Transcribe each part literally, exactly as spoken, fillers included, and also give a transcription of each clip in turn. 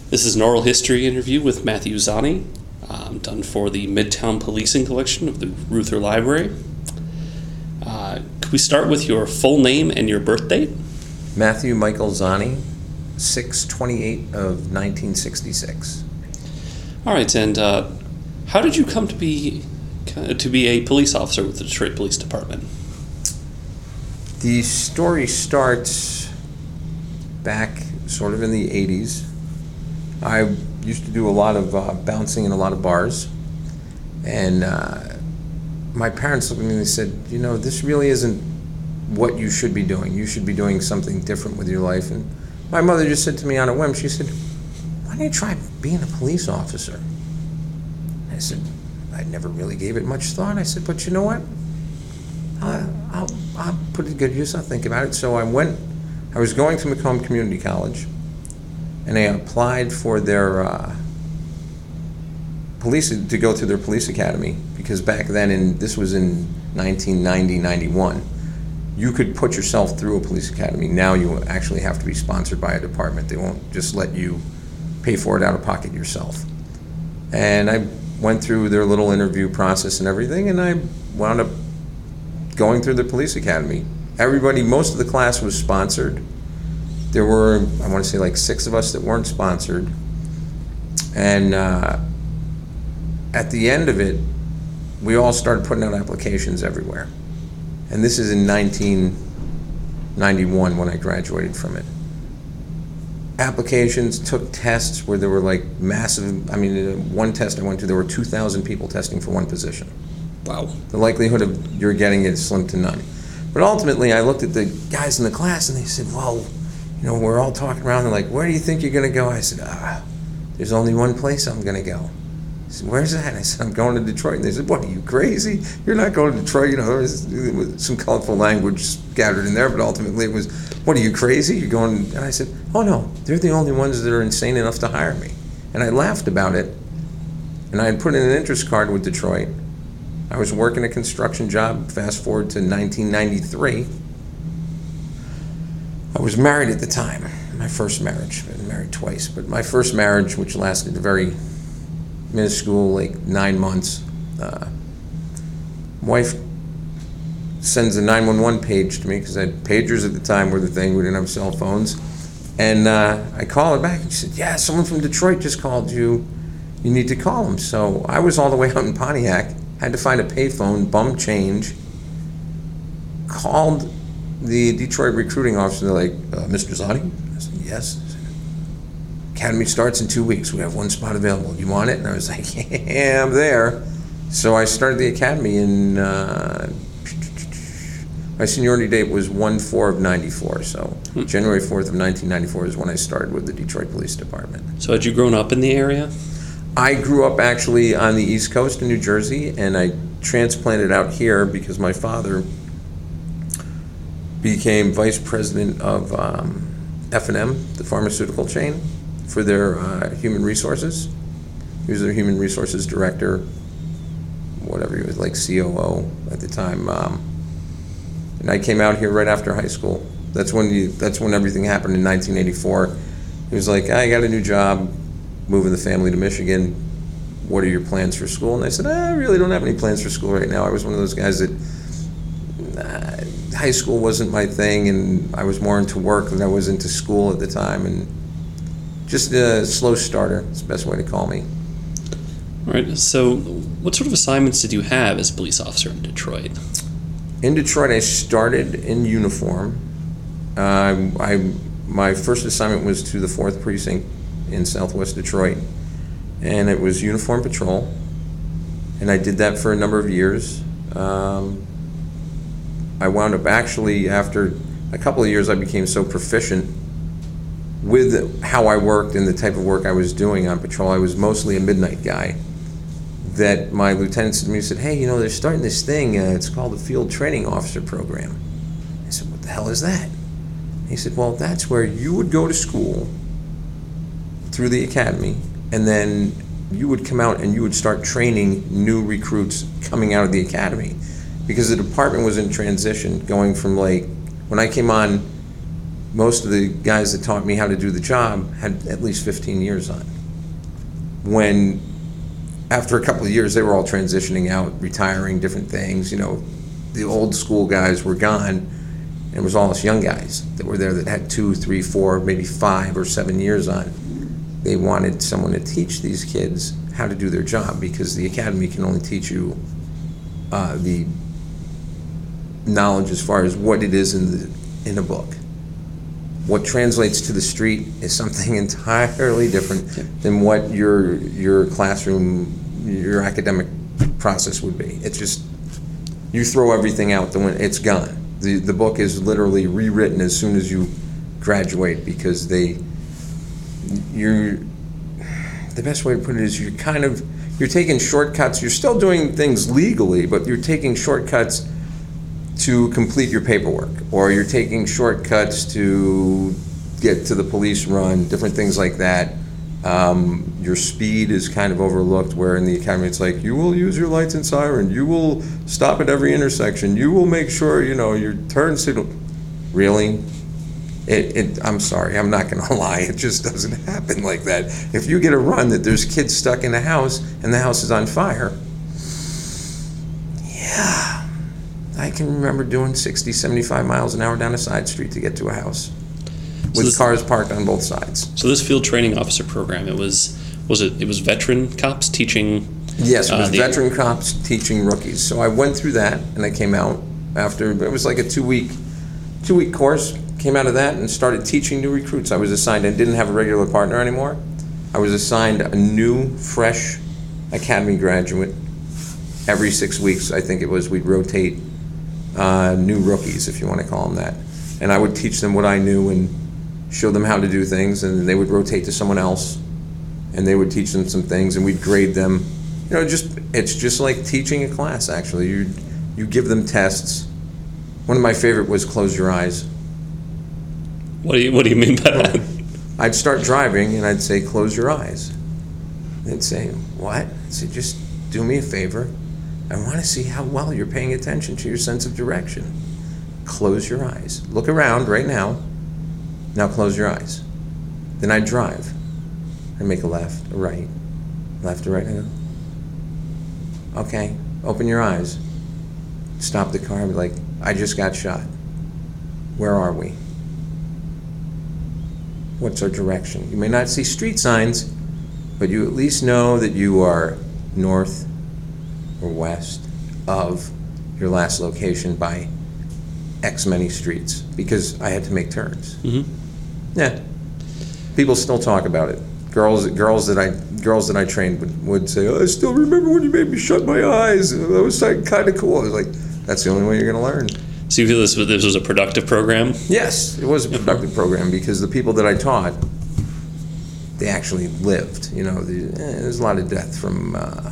This is an oral history interview with Matthew Zani, um, done for the Midtown Policing Collection of the Reuther Library. Uh, could we start with your full name and your birth date? Matthew Michael Zani, six twenty-eight of nineteen sixty-six. All right, and uh, how did you come to be to be a police officer with the Detroit Police Department? The story starts back sort of in the eighties. I used to do a lot of uh, bouncing in a lot of bars, and uh, my parents looked at me and they said, you know, this really isn't what you should be doing. You should be doing something different with your life. And my mother just said to me on a whim, she said, why don't you try being a police officer? I said, I never really gave it much thought. I said, but you know what? I'll, I'll, I'll put it to good use. I'll think about it. So I went, I was going to Macomb Community College, and I applied for their uh, police, to go to their police academy, because back then, in this was in nineteen ninety, ninety-one, you could put yourself through a police academy. Now you actually have to be sponsored by a department. They won't just let you pay for it out of pocket yourself. And I went through their little interview process and everything, and I wound up going through the police academy. Everybody, most of the class was sponsored. There were, I want to say, like six of us that weren't sponsored. And uh, at the end of it, we all started putting out applications everywhere. And this is in nineteen ninety-one when I graduated from it. Applications, took tests where there were like massive, I mean, one test I went to, there were two thousand people testing for one position. Wow. The likelihood of you're getting it is slim to none. But ultimately, I looked at the guys in the class and they said, well, you know, we're all talking around, they're like, where do you think you're gonna go? I said, ah, there's only one place I'm gonna go. I said, where's that? I said, I'm going to Detroit. And they said, what, are you crazy? You're not going to Detroit. You know, there was, there was some colorful language scattered in there, but ultimately it was, what, are you crazy? You're going, and I said, oh no, they're the only ones that are insane enough to hire me. And I laughed about it, and I had put in an interest card with Detroit. I was working a construction job, fast forward to nineteen ninety-three. I was married at the time, my first marriage. I've been married twice, but my first marriage, which lasted a very minuscule, like nine months. Uh, wife sends a nine one one page to me, because I had pagers at the time were the thing, we didn't have cell phones. And uh, I call her back and she said, yeah, someone from Detroit just called you. You need to call them. So I was all the way out in Pontiac, had to find a payphone, bum change, called the Detroit recruiting officer. They're like, uh, Mister Zani? I said, yes. Academy starts in two weeks. We have one spot available. Do you want it? And I was like, yeah, I'm there. So I started the academy in, uh, my seniority date was one four of ninety-four. So hmm. January fourth of nineteen ninety-four is when I started with the Detroit Police Department. So had you grown up in the area? I grew up actually on the East Coast in New Jersey, and I transplanted out here because my father became vice president of um, F and M, the pharmaceutical chain, for their uh, human resources. He was their human resources director, whatever he was, like C O O at the time. Um, and I came out here right after high school. That's when you, that's when everything happened in nineteen eighty-four. He was like, I got a new job, moving the family to Michigan. What are your plans for school? And I said, I really don't have any plans for school right now. I was one of those guys that uh, high school wasn't my thing, and I was more into work than I was into school at the time. And just a slow starter, it's the best way to call me. All right, so what sort of assignments did you have as a police officer in Detroit? In Detroit, I started in uniform. Uh, I my first assignment was to the fourth Precinct in Southwest Detroit, and it was uniform patrol, and I did that for a number of years. Um, I wound up actually, after a couple of years, I became so proficient with how I worked and the type of work I was doing on patrol. I was mostly a midnight guy, that my lieutenant said to me, he said, hey, you know, they're starting this thing, uh, it's called the Field Training Officer Program. I said, what the hell is that? He said, well, that's where you would go to school through the academy, and then you would come out and you would start training new recruits coming out of the academy. Because the department was in transition, going from, like, when I came on, most of the guys that taught me how to do the job had at least fifteen years on. When, after a couple of years, they were all transitioning out, retiring, different things. You know, the old school guys were gone, and it was all us young guys that were there that had two, three, four, maybe five or seven years on. They wanted someone to teach these kids how to do their job, because the academy can only teach you uh, the knowledge as far as what it is in the in a book. What translates to the street is something entirely different than what your your classroom, your academic process would be. It's just, you throw everything out the window, it's gone. The the book is literally rewritten as soon as you graduate, because they, you're, the best way to put it is you're kind of, you're taking shortcuts. You're still doing things legally, but you're taking shortcuts to complete your paperwork, or you're taking shortcuts to get to the police run, different things like that. Um, your speed is kind of overlooked, where in the academy it's like, you will use your lights and siren, you will stop at every intersection, you will make sure, you know, your turn signal. Really? It, it, I'm sorry, I'm not gonna lie, it just doesn't happen like that. If you get a run that there's kids stuck in the house and the house is on fire, yeah, I can remember doing sixty, seventy-five miles an hour down a side street to get to a house with So this- cars parked on both sides. So this field training officer program, it was was it it was veteran cops teaching. Yes, it uh, was the- veteran cops teaching rookies. So I went through that, and I came out after, it was like a two-week, two-week course, came out of that and started teaching new recruits. I was assigned, I didn't have a regular partner anymore. I was assigned a new, fresh academy graduate. Every six weeks, I think it was, we'd rotate uh, new rookies, if you want to call them that. And I would teach them what I knew and show them how to do things, and they would rotate to someone else, and they would teach them some things, and we'd grade them. You know, just it's just like teaching a class, actually. You you give them tests. One of my favorite was close your eyes. What do you What do you mean by that? I'd start driving, and I'd say, close your eyes. They'd say, what? I'd say, just do me a favor. I want to see how well you're paying attention to your sense of direction. Close your eyes. Look around right now. Now close your eyes. Then I'd drive. I'd make a left, a right, left, a right. I go, okay, open your eyes. Stop the car and be like, I just got shot. Where are we? What's our direction? You may not see street signs, but you at least know that you are north or west of your last location by X many streets, because I had to make turns. Mm-hmm. Yeah. People still talk about it. Girls, girls that I, girls that I trained would, would say, oh, I still remember when you made me shut my eyes. That was like, kind of cool. I was like, that's the only way you're going to learn. So you feel this was- this was a productive program? Yes, it was a productive program, because the people that I taught, they actually lived. You know, the, eh, there's a lot of death from uh,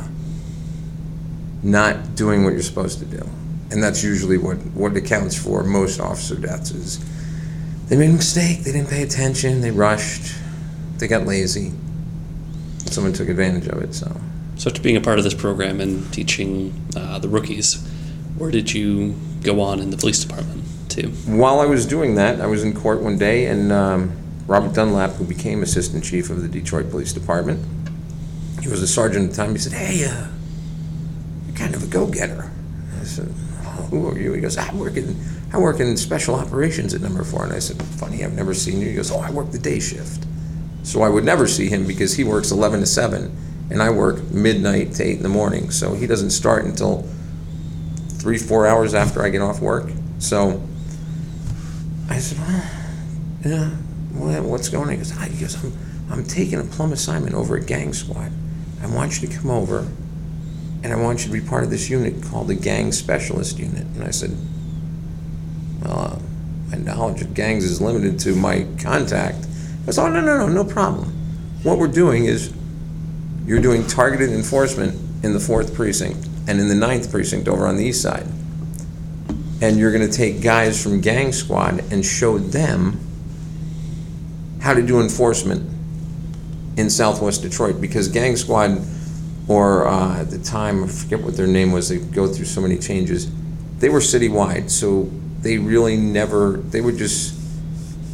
not doing what you're supposed to do. And that's usually what, what accounts for most officer deaths is they made a mistake, they didn't pay attention, they rushed, they got lazy. Someone took advantage of it, so. So after being a part of this program and teaching uh, the rookies, where did you go on in the police department to? While I was doing that, I was in court one day, and um, Robert Dunlap, who became assistant chief of the Detroit Police Department, he was a sergeant at the time, he said, hey, uh, you're kind of a go-getter. I said, oh, who are you? He goes, I work in, I work in special operations at number four. And I said, funny, I've never seen you. He goes, oh, I work the day shift. So I would never see him, because he works eleven to seven, and I work midnight to eight in the morning. So he doesn't start until three, four hours after I get off work. So I said, well, yeah, well, what's going on? He goes, ah, he goes I'm, I'm taking a plum assignment over at Gang Squad. I want you to come over, and I want you to be part of this unit called the Gang Specialist Unit. And I said, well, uh, my knowledge of gangs is limited to my contact. I said, oh, no, no, no, no problem. What we're doing is you're doing targeted enforcement in the fourth precinct and in the ninth precinct over on the east side. And you're going to take guys from Gang Squad and show them how to do enforcement in Southwest Detroit, because Gang Squad, or uh, at the time, I forget what their name was, they go through so many changes, they were citywide, so they really never, they would just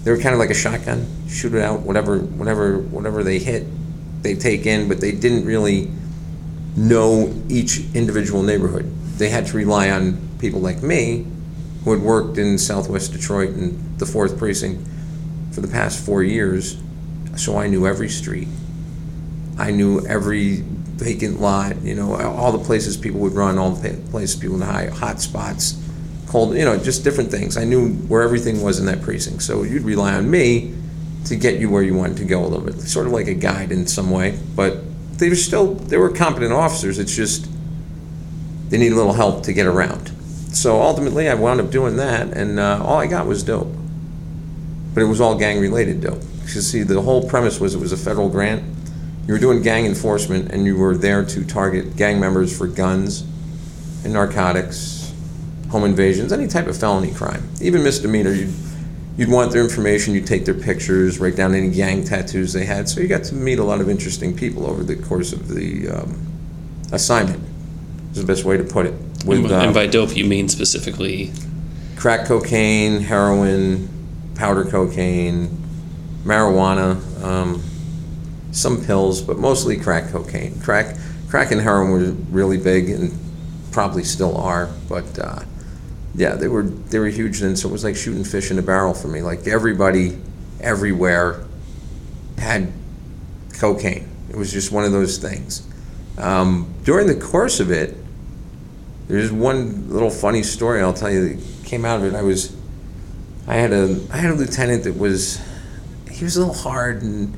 they were kind of like a shotgun, shoot it out, whatever, whatever, whatever they hit, they take in, but they didn't really know each individual neighborhood. They had to rely on people like me, who had worked in Southwest Detroit and the fourth Precinct for the past four years, so I knew every street. I knew every vacant lot, you know, all the places people would run, all the places people would hide, hot spots, cold, you know, just different things. I knew where everything was in that precinct, so you'd rely on me to get you where you wanted to go a little bit, sort of like a guide in some way, but they were still, they were competent officers, it's just they need a little help to get around. So ultimately I wound up doing that, and uh, all I got was dope. But it was all gang-related dope. You see, the whole premise was it was a federal grant. You were doing gang enforcement, and you were there to target gang members for guns and narcotics, home invasions, any type of felony crime, even misdemeanor. You'd, you'd want their information, you'd take their pictures, write down any gang tattoos they had. So you got to meet a lot of interesting people over the course of the um, assignment, is the best way to put it. With, and, uh, and by dope, you mean specifically? Crack cocaine, heroin, powder cocaine, marijuana, um, some pills, but mostly crack cocaine. Crack, crack and heroin were really big, and probably still are. But uh, yeah, they were they were huge then. So it was like shooting fish in a barrel for me. Like everybody, everywhere, had cocaine. It was just one of those things. Um, during the course of it, there's one little funny story I'll tell you that came out of it. I was, I had a I had a lieutenant that was, he was a little hard and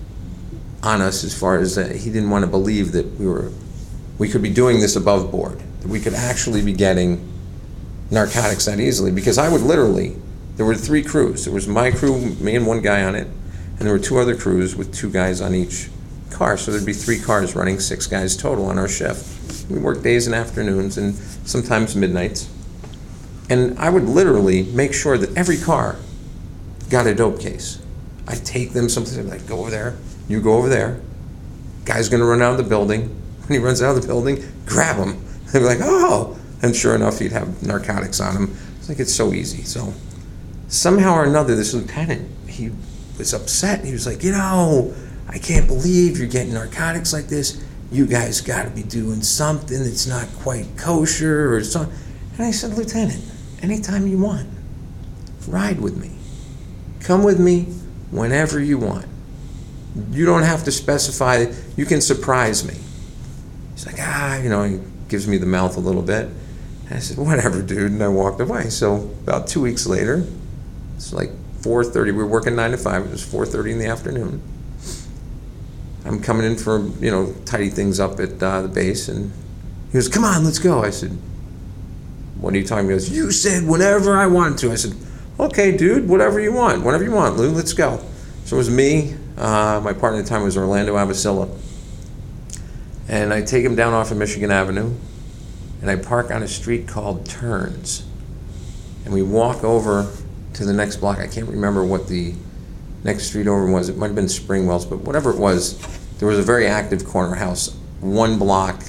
on us as far as that he didn't want to believe that we were, we could be doing this above board, that we could actually be getting narcotics that easily. Because I would literally, there were three crews. There was my crew, me and one guy on it, and there were two other crews with two guys on each car. So there'd be three cars running, six guys total on our shift. We worked days and afternoons and sometimes midnights. And I would literally make sure that every car got a dope case. I'd take them someplace, I'd be like, go over there, you go over there. Guy's gonna run out of the building. When he runs out of the building, grab him. They'd be like, oh! And sure enough, he'd have narcotics on him. It's like, it's so easy. So somehow or another, this lieutenant, he was upset. He was like, you know, I can't believe you're getting narcotics like this. You guys gotta be doing something that's not quite kosher or something. And I said, Lieutenant, anytime you want, ride with me. Come with me whenever you want. You don't have to specify, you can surprise me. He's like, ah, you know, he gives me the mouth a little bit. And I said, whatever, dude, and I walked away. So about two weeks later, it's like four thirty, we were working nine to five, it was four thirty in the afternoon. I'm coming in for, you know, tidy things up at uh, the base, and he goes, come on, let's go. I said, what are you talking about? He goes, you said whenever I wanted to. I said, okay, dude, whatever you want, whatever you want, Lou, let's go. So it was me, uh, my partner at the time was Orlando Avicilla, and I take him down off of Michigan Avenue, and I park on a street called Turns, and we walk over to the next block. I can't remember what the next street over was. It might have been Springwells, but whatever it was, there was a very active corner house, one block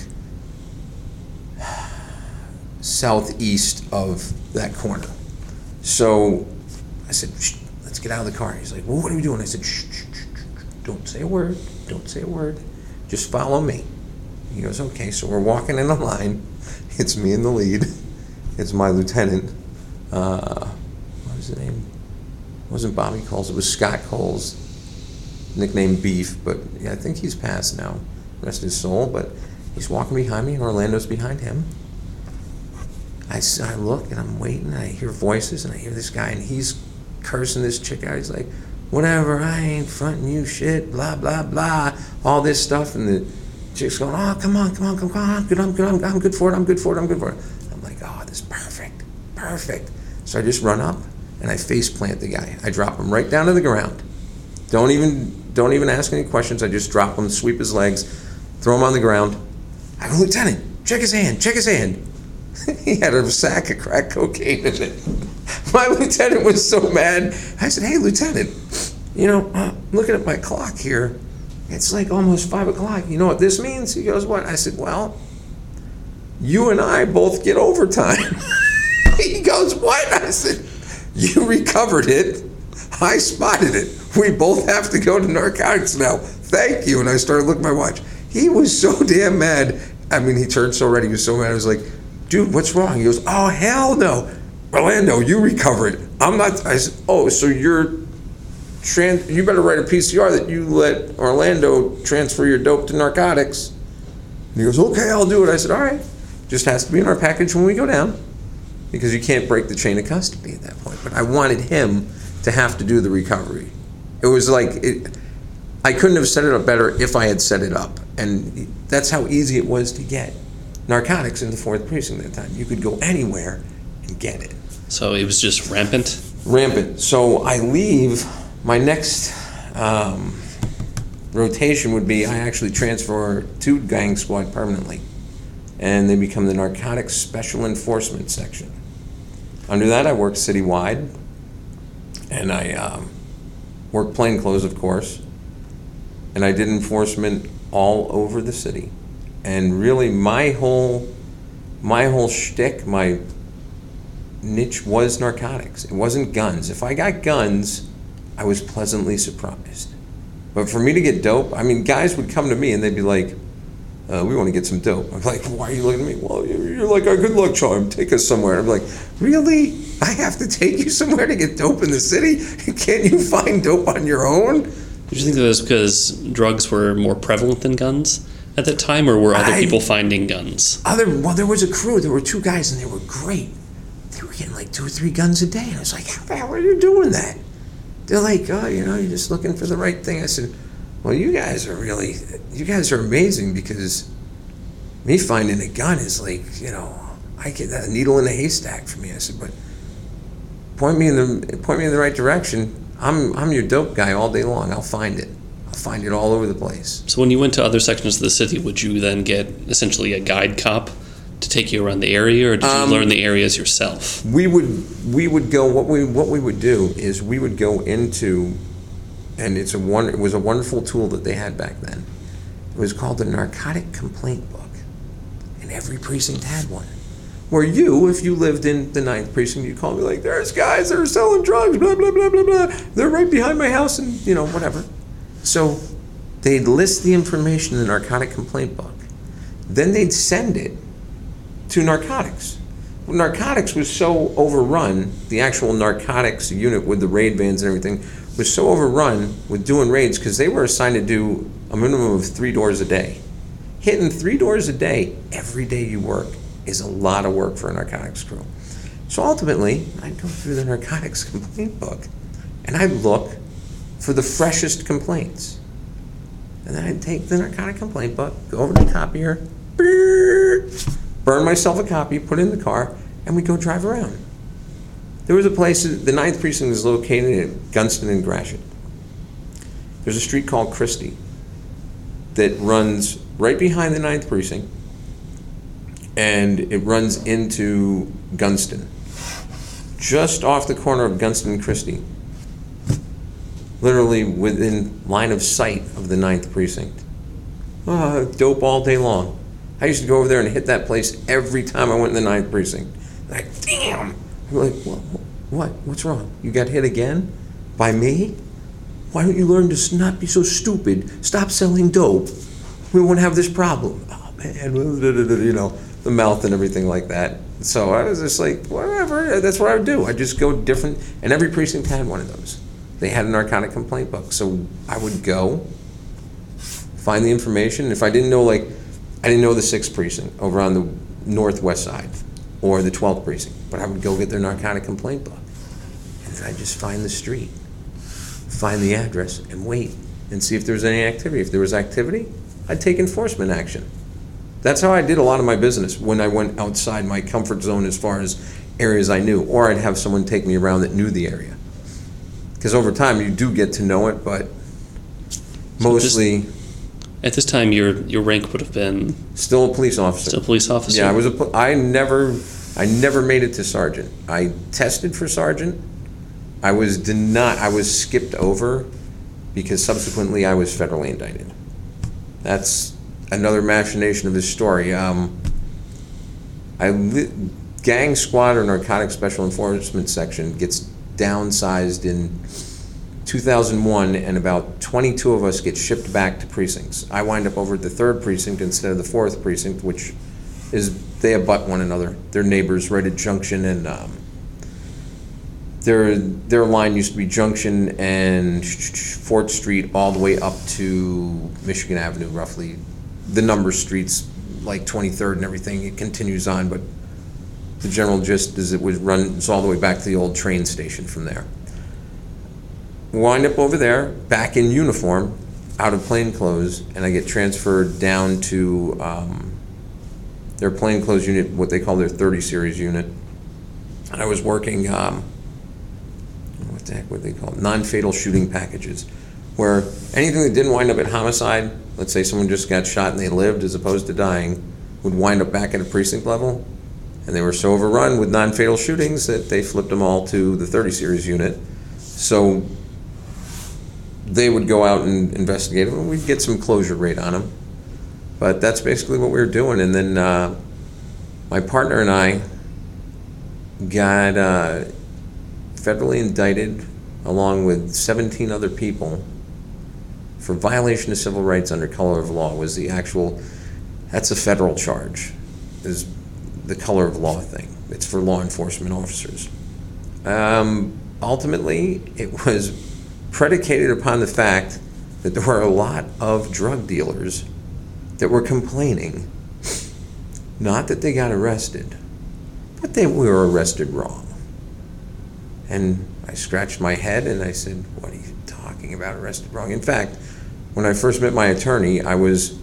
southeast of that corner. So I said, shh, let's get out of the car. He's like, well, what are we doing? I said, shh, shh, shh, shh, don't say a word, don't say a word, just follow me. He goes, okay. So we're walking in a line. It's me in the lead. It's my lieutenant. Uh, what was his name? It wasn't Bobby Coles, it was Scott Coles, nicknamed Beef, but yeah, I think he's passed now, rest his soul, but he's walking behind me and Orlando's behind him. I, s- I look and I'm waiting, and I hear voices, and I hear this guy, and he's cursing this chick out. He's like, whatever, I ain't fronting you shit, blah, blah, blah, all this stuff, and the chick's going, oh, come on, come on, come on, I'm good, I'm good, I'm, I'm good for it, I'm good for it, I'm good for it. I'm like, oh, this is perfect, perfect. So I just run up, and I face plant the guy. I drop him right down to the ground. Don't even don't even ask any questions. I just drop him, sweep his legs, throw him on the ground. I go, Lieutenant, check his hand, check his hand. He had a sack of crack cocaine in it. My lieutenant was so mad. I said, hey, Lieutenant, you know, uh, looking at my clock here, it's like almost five o'clock. You know what this means? He goes, what? I said, well, you and I both get overtime. He goes, what? I said, you recovered it I spotted it. We both have to go to narcotics now. Thank you. And I started looking at my watch. He was so damn mad. I mean, he turned so red. He was so mad. I was like, dude, what's wrong? He goes, oh, hell no. Orlando, you recover it. I'm not. I said, oh, so you're, trans- you better write a P C R that you let Orlando transfer your dope to narcotics. And he goes, okay, I'll do it. I said, all right. Just has to be in our package when we go down, because you can't break the chain of custody at that point. But I wanted him to have to do the recovery. It was like, it, I couldn't have set it up better if I had set it up. And that's how easy it was to get narcotics in the fourth Precinct at that time. You could go anywhere and get it. So it was just rampant? Rampant. So I leave, my next um, rotation would be I actually transfer to Gang Squad permanently. And they become the Narcotics Special Enforcement Section. Under that, I worked citywide, and I um, worked plainclothes, of course, and I did enforcement all over the city. And really, my whole, my whole shtick, my niche was narcotics. It wasn't guns. If I got guns, I was pleasantly surprised. But for me to get dope, I mean, guys would come to me and they'd be like, Uh, we want to get some dope. I'm like, why are you looking at me? Well, you're like our good luck charm. Take us somewhere. I'm like, really? I have to take you somewhere to get dope in the city? Can't you find dope on your own? Did you think that was because drugs were more prevalent than guns at that time, or were other I, people finding guns? Other Well, there was a crew. There were two guys, and they were great. They were getting like two or three guns a day. And I was like, how the hell are you doing that? They're like, oh, you know, you're just looking for the right thing. I said, well, you guys are really, you guys are amazing, because me finding a gun is like, you know, I get that needle in a haystack for me. I said, but point me in the point me in the right direction. I'm I'm your dope guy all day long. I'll find it. I'll find it all over the place. So when you went to other sections of the city, would you then get essentially a guide cop to take you around the area, or did you Um, learn the areas yourself? We would we would go. What we what we would do is we would go into. And it's a one. It was a wonderful tool that they had back then. It was called the Narcotic Complaint Book, and every precinct had one. Where you, if you lived in the ninth precinct, you'd call me like, "There's guys that are selling drugs, blah blah blah blah blah. They're right behind my house, and you know whatever." So they'd list the information in the Narcotic Complaint Book. Then they'd send it to narcotics. Well, narcotics was so overrun. The actual narcotics unit with the raid vans and everything was so overrun with doing raids, because they were assigned to do a minimum of three doors a day. Hitting three doors a day every day you work is a lot of work for a narcotics crew. So ultimately, I'd go through the Narcotics Complaint Book and I'd look for the freshest complaints. And then I'd take the Narcotic Complaint Book, go over to the copier, burn myself a copy, put it in the car, and we'd go drive around. There was a place, the ninth Precinct is located at Gunston and Gratiot. There's a street called Christie that runs right behind the ninth Precinct, and it runs into Gunston. Just off the corner of Gunston and Christie, literally within line of sight of the ninth Precinct. Oh, dope all day long. I used to go over there and hit that place every time I went in the ninth Precinct. Like, damn! I'm like, what, what? What's wrong? You got hit again? By me? Why don't you learn to not be so stupid? Stop selling dope. We won't have this problem. Oh, man. You know, the mouth and everything like that. So I was just like, whatever. That's what I would do. I'd just go different. And every precinct had one of those. They had a narcotic complaint book. So I would go, find the information. If I didn't know, like, I didn't know the sixth precinct over on the northwest side, or the twelfth precinct, but I would go get their narcotic complaint book. And then I'd just find the street, find the address, and wait and see if there was any activity. If there was activity, I'd take enforcement action. That's how I did a lot of my business when I went outside my comfort zone as far as areas I knew, or I'd have someone take me around that knew the area. Because over time you do get to know it, but mostly... Just, at this time, your your rank would have been... Still a police officer. Still a police officer? Yeah, I was a... I never... I never made it to sergeant. I tested for sergeant. I was denied... I was skipped over because subsequently I was federally indicted. That's another machination of this story. Um, I li- Gang Squad or Narcotics Special Enforcement Section gets downsized in two thousand one, and about twenty-two of us get shipped back to precincts. I wind up over at the third precinct instead of the fourth precinct, which is, they abut one another. They're neighbors right at Junction, and um, their their line used to be Junction and Fort Street all the way up to Michigan Avenue, roughly. The number streets, like twenty-third and everything, it continues on, but the general gist is it was runs all the way back to the old train station from there. Wind up over there, back in uniform, out of plain clothes, and I get transferred down to um, their plain clothes unit, what they call their thirty series unit. And I was working, um, what the heck would they call it? Non-fatal shooting packages, where anything that didn't wind up at homicide, let's say someone just got shot and they lived as opposed to dying, would wind up back at a precinct level. And they were so overrun with non-fatal shootings that they flipped them all to the thirty series unit. So they would go out and investigate them, and we'd get some closure rate on them. But that's basically what we were doing. And then uh, my partner and I got uh, federally indicted along with seventeen other people for violation of civil rights under color of law. Was the actual, that's a federal charge, is the color of law thing. It's for law enforcement officers. Um, ultimately, it was predicated upon the fact that there were a lot of drug dealers that were complaining, not that they got arrested, but they were arrested wrong. And I scratched my head and I said, what are you talking about, arrested wrong? In fact, when I first met my attorney, I was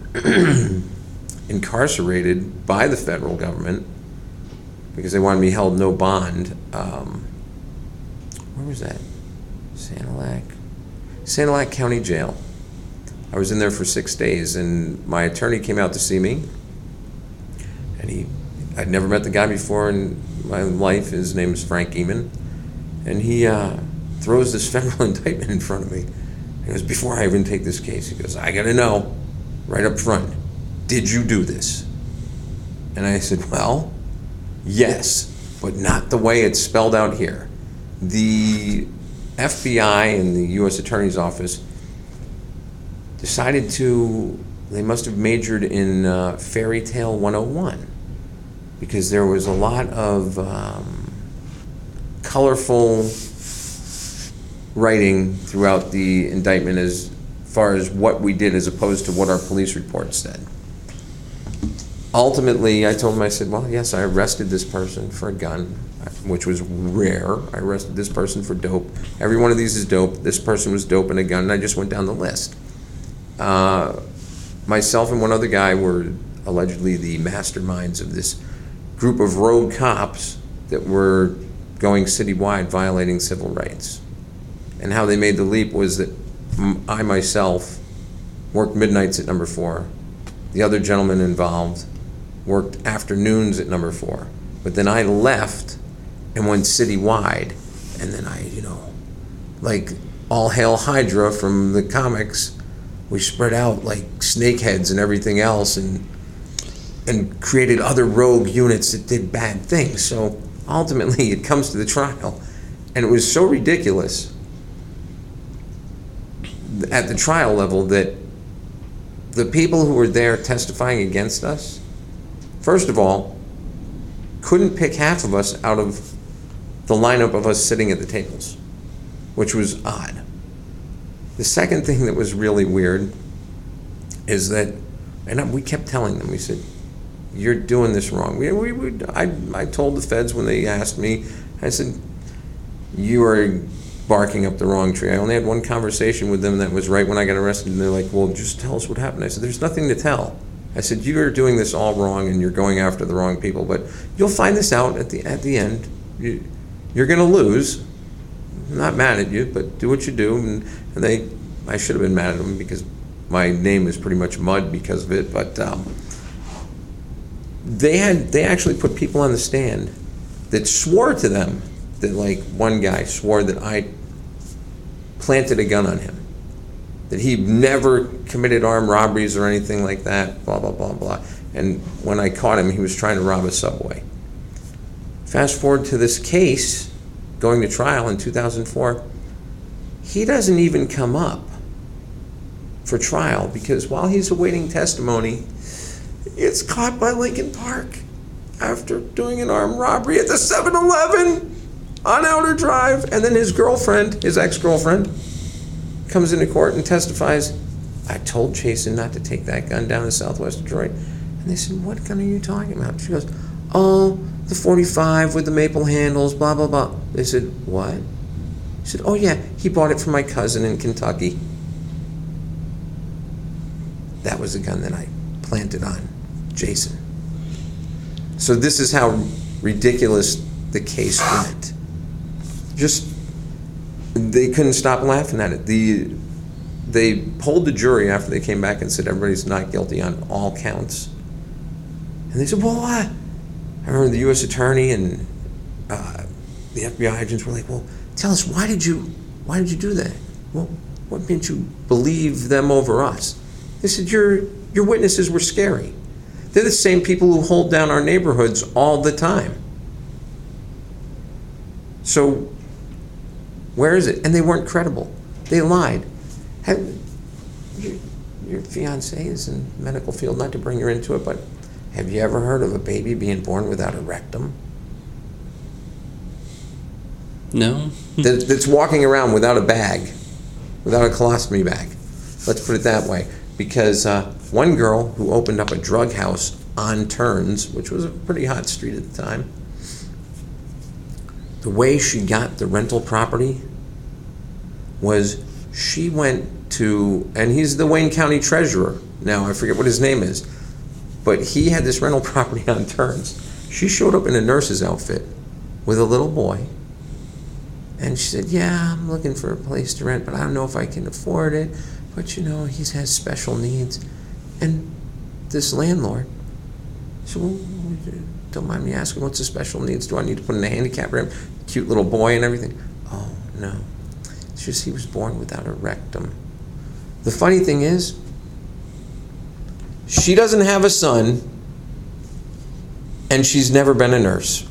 incarcerated by the federal government because they wanted me held no bond. Um, where was that? Sanilac, Sanilac County Jail. I was in there for six days, and my attorney came out to see me, and he, I'd never met the guy before in my life. His name is Frank Eman, and he uh, throws this federal indictment in front of me. He goes, before I even take this case, he goes, I gotta know, right up front, did you do this? And I said, well, yes, but not the way it's spelled out here. The F B I and the U S Attorney's Office decided to, they must have majored in uh, Fairy Tale one oh one, because there was a lot of um, colorful writing throughout the indictment as far as what we did as opposed to what our police report said. Ultimately, I told him, I said, well, yes, I arrested this person for a gun, which was rare. I arrested this person for dope. Every one of these is dope. This person was dope and a gun, and I just went down the list. Uh, myself and one other guy were allegedly the masterminds of this group of rogue cops that were going citywide violating civil rights. And how they made the leap was that I myself worked midnights at number four. The other gentleman involved worked afternoons at number four. But then I left and went citywide. And then I, you know, like all hail Hydra from the comics, we spread out like snakeheads and everything else, and and created other rogue units that did bad things. So ultimately it comes to the trial. And it was so ridiculous at the trial level that the people who were there testifying against us, first of all, couldn't pick half of us out of the lineup of us sitting at the tables, which was odd. The second thing that was really weird is that, and we kept telling them, we said, you're doing this wrong. We, we would, I, I told the feds when they asked me, I said, you are barking up the wrong tree. I only had one conversation with them that was right when I got arrested, and they're like, well, just tell us what happened. I said, there's nothing to tell. I said, you are doing this all wrong and you're going after the wrong people, but you'll find this out at the at the end. You, you're going to lose. I'm not mad at you, but do what you do. And, and they, I should have been mad at them because my name is pretty much mud because of it, but um, they had, they actually put people on the stand that swore to them that, like, one guy swore that I planted a gun on him, that he never committed armed robberies or anything like that, blah, blah, blah, blah. And when I caught him, he was trying to rob a Subway. Fast forward to this case going to trial in two thousand four. he doesn't even come up for trial because while he's awaiting testimony, he gets caught by Lincoln Park after doing an armed robbery at the seven eleven on Outer Drive. And then his girlfriend, his ex-girlfriend, comes into court and testifies, I told Chasen not to take that gun down in Southwest Detroit. And they said, what gun are you talking about? She goes, oh, the forty-five with the maple handles, blah, blah, blah. They said, what? She said, oh yeah, he bought it from my cousin in Kentucky. That was the gun that I planted on Jason. So this is how ridiculous the case went. Just, they couldn't stop laughing at it. The, they polled the jury after they came back and said everybody's not guilty on all counts. And they said, well, why? I remember the U S attorney and uh, the F B I agents were like, well, tell us, why did you, why did you do that? Well, what made you believe them over us? They said, your, your witnesses were scary. They're the same people who hold down our neighborhoods all the time. So, where is it? And they weren't credible. They lied. Have, your, your fiance is in the medical field, not to bring her into it, but have you ever heard of a baby being born without a rectum? No. that, that's walking around without a bag, without a colostomy bag. Let's put it that way. Because uh, one girl who opened up a drug house on Turns, which was a pretty hot street at the time, the way she got the rental property was she went to, and he's the Wayne County treasurer now, I forget what his name is, but he had this rental property on Turns. She showed up in a nurse's outfit with a little boy, and she said, yeah, I'm looking for a place to rent, but I don't know if I can afford it, but you know, he has special needs. And this landlord said, well, don't mind me asking, what's the special needs? Do I need to put in a handicap ramp? Cute little boy and everything? Oh, no. It's just he was born without a rectum. The funny thing is, she doesn't have a son, and she's never been a nurse.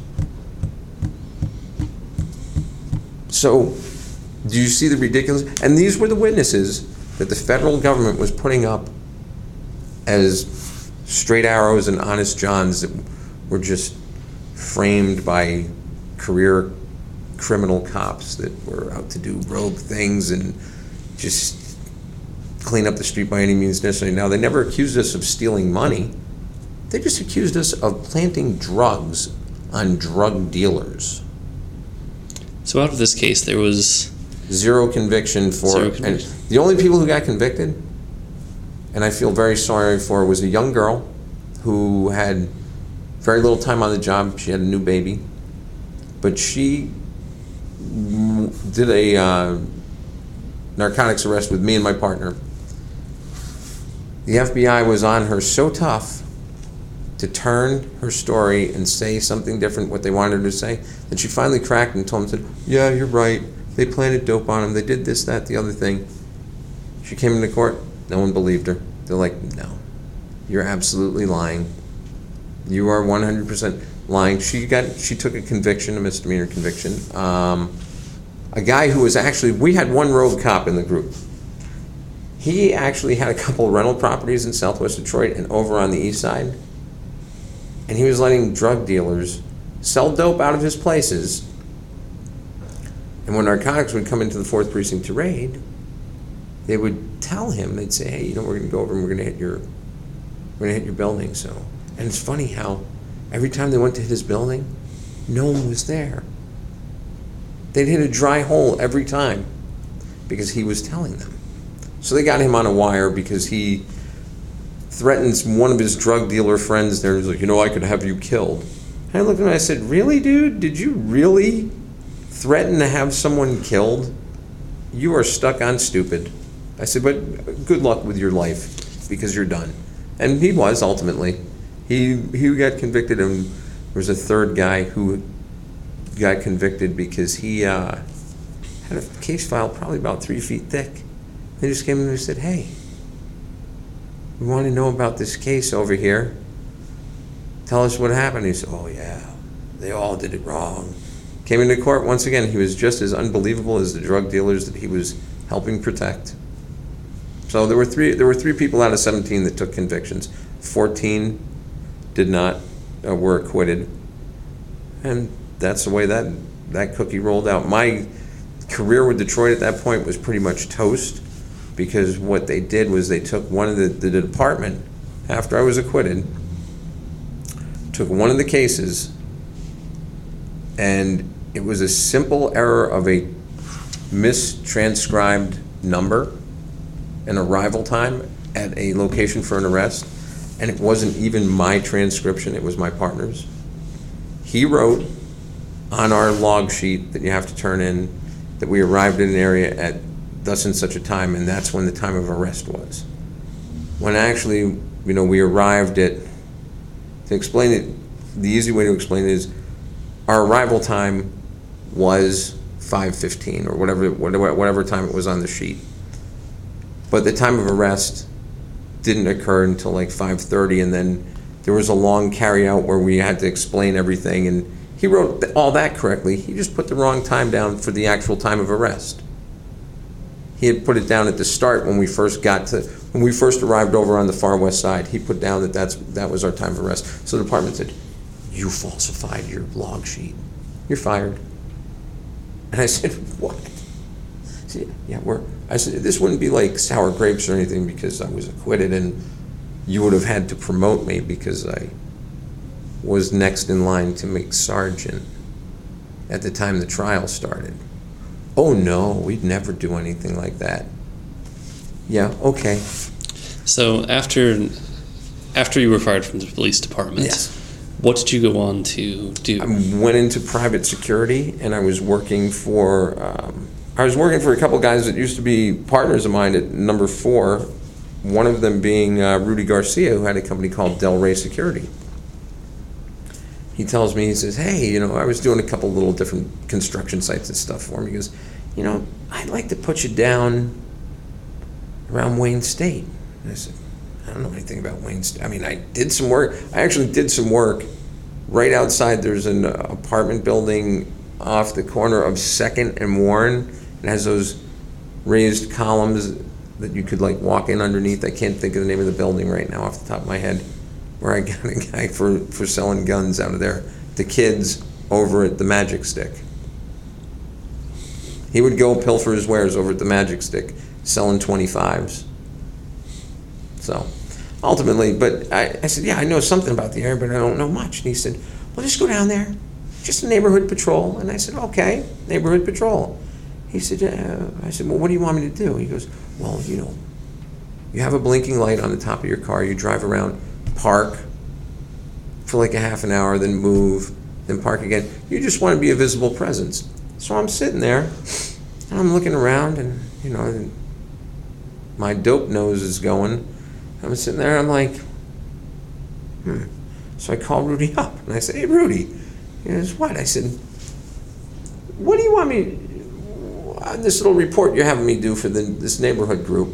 So, do you see the ridiculous? And these were the witnesses that the federal government was putting up as straight arrows and honest Johns that were just framed by career criminal cops that were out to do rogue things and just clean up the street by any means necessary. Now, they never accused us of stealing money. They just accused us of planting drugs on drug dealers. So out of this case, there was Zero conviction for, Zero conviction. And the only people who got convicted, and I feel very sorry for, was a young girl who had very little time on the job. She had a new baby, but she did a uh, narcotics arrest with me and my partner. The F B I was on her so tough to turn her story and say something different, what they wanted her to say, that she finally cracked and told them, said, yeah, you're right. They planted dope on him. They did this, that, the other thing. She came into court. No one believed her. They're like, no, you're absolutely lying. You are one hundred percent lying. She got. She took a conviction, a misdemeanor conviction. Um, a guy who was actually, we had one rogue cop in the group. He actually had a couple rental properties in Southwest Detroit and over on the east side. And he was letting drug dealers sell dope out of his places. And when narcotics would come into the fourth Precinct to raid, they would tell him, they'd say, hey, you know, we're going to go over and we're going to hit your, we're going to hit your building. So, and it's funny how every time they went to hit his building, no one was there. They'd hit a dry hole every time because he was telling them. So they got him on a wire because he threatens one of his drug dealer friends there. He's like, you know, I could have you killed. And I looked at him and I said, really, dude? Did you really threaten to have someone killed? You are stuck on stupid. I said, but good luck with your life because you're done. And he was, ultimately. He he got convicted, and there was a third guy who got convicted because he uh, had a case file probably about three feet thick. They just came in and said, hey, we want to know about this case over here. Tell us what happened. He said, oh yeah, they all did it wrong. Came into court once again. He was just as unbelievable as the drug dealers that he was helping protect. So there were three. There were three people out of seventeen that took convictions. fourteen did not, uh, were acquitted, and that's the way that that cookie rolled out. My career with Detroit at that point was pretty much toast, because what they did was they took one of the the department after I was acquitted, took one of the cases, and it was a simple error of a mistranscribed number, an arrival time at a location for an arrest, and it wasn't even my transcription, it was my partner's. He wrote on our log sheet that you have to turn in that we arrived in an area at thus and such a time, and that's when the time of arrest was. When actually, you know, we arrived at, to explain it, the easy way to explain it is our arrival time was five fifteen or whatever, whatever, whatever time it was on the sheet. But the time of arrest didn't occur until like five thirty, and then there was a long carry-out where we had to explain everything, and he wrote all that correctly. He just put the wrong time down for the actual time of arrest. He had put it down at the start when we first got to, when we first arrived over on the far west side. He put down that that's, that was our time of arrest. So the department said, "You falsified your log sheet. You're fired." And I said, "What?" He said, "Yeah, we're," I said, "This wouldn't be like sour grapes or anything, because I was acquitted and you would have had to promote me because I was next in line to make sergeant at the time the trial started." "Oh no, we'd never do anything like that." "Yeah, okay." So after after you were fired from the police department, Yes. what did you go on to do? I went into private security, and I was working for um, I was working for a couple guys that used to be partners of mine at number four. One of them being uh, Rudy Garcia, who had a company called Del Rey Security. He tells me, he says, "Hey, you know, I was doing a couple little different construction sites and stuff for him." He goes, "You know, I'd like to put you down around Wayne State." And I said, "I don't know anything about Wayne State." I mean, I did some work. I actually did some work right outside. There's an uh, apartment building off the corner of second and Warren. It has those raised columns that you could like walk in underneath. I can't think of the name of the building right now off the top of my head, where I got a guy for, for selling guns out of there. The kids over at the Magic Stick. He would go pilfer his wares over at the Magic Stick, selling twenty-fives. So, ultimately, but I, I said, "Yeah, I know something about the area, but I don't know much." And he said, "Well, just go down there, just a neighborhood patrol." And I said, "Okay, neighborhood patrol." He said, uh, I said, "Well, what do you want me to do?" He goes, "Well, you know, you have a blinking light on the top of your car, you drive around, park for like a half an hour, then move, then park again. You just want to be a visible presence." So I'm sitting there, and I'm looking around, and, you know, my dope nose is going. I'm sitting there, I'm like, hmm. So I call Rudy up, and I said, "Hey, Rudy." He goes, "What?" I said, "What do you want me, this little report you're having me do for the, this neighborhood group?"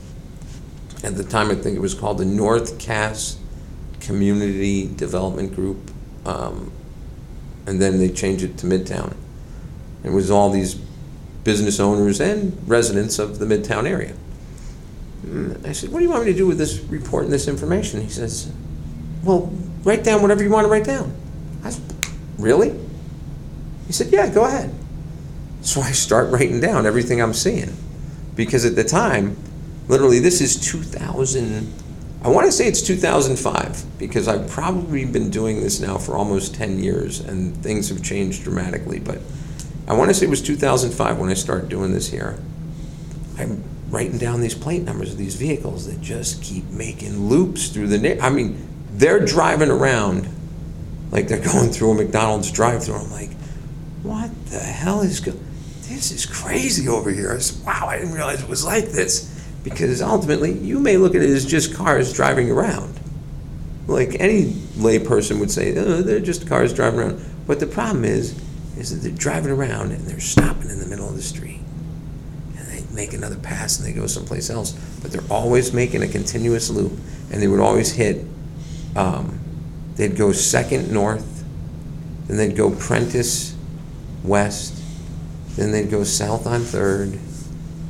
At the time, I think it was called the North Cass Community Development Group, um, and then they changed it to Midtown. It was all these business owners and residents of the Midtown area. And I said, "What do you want me to do with this report and this information?" He says, "Well, write down whatever you want to write down." I said, "Really?" He said, "Yeah, go ahead." So I start writing down everything I'm seeing, because at the time, literally, this is two thousand, I want to say it's two thousand five, because I've probably been doing this now for almost ten years, and things have changed dramatically, but I want to say it was two thousand five when I started doing this here. I'm writing down these plate numbers of these vehicles that just keep making loops through the, na- I mean, they're driving around like they're going through a McDonald's drive-thru. I'm like, what the hell is going, this is crazy over here. I said, wow, I didn't realize it was like this. Because ultimately, you may look at it as just cars driving around. Like any layperson would say, oh, they're just cars driving around. But the problem is, is that they're driving around and they're stopping in the middle of the street. And they make another pass and they go someplace else. But they're always making a continuous loop. And they would always hit, um, they'd go second north, then they'd go Prentice west, then they'd go south on third,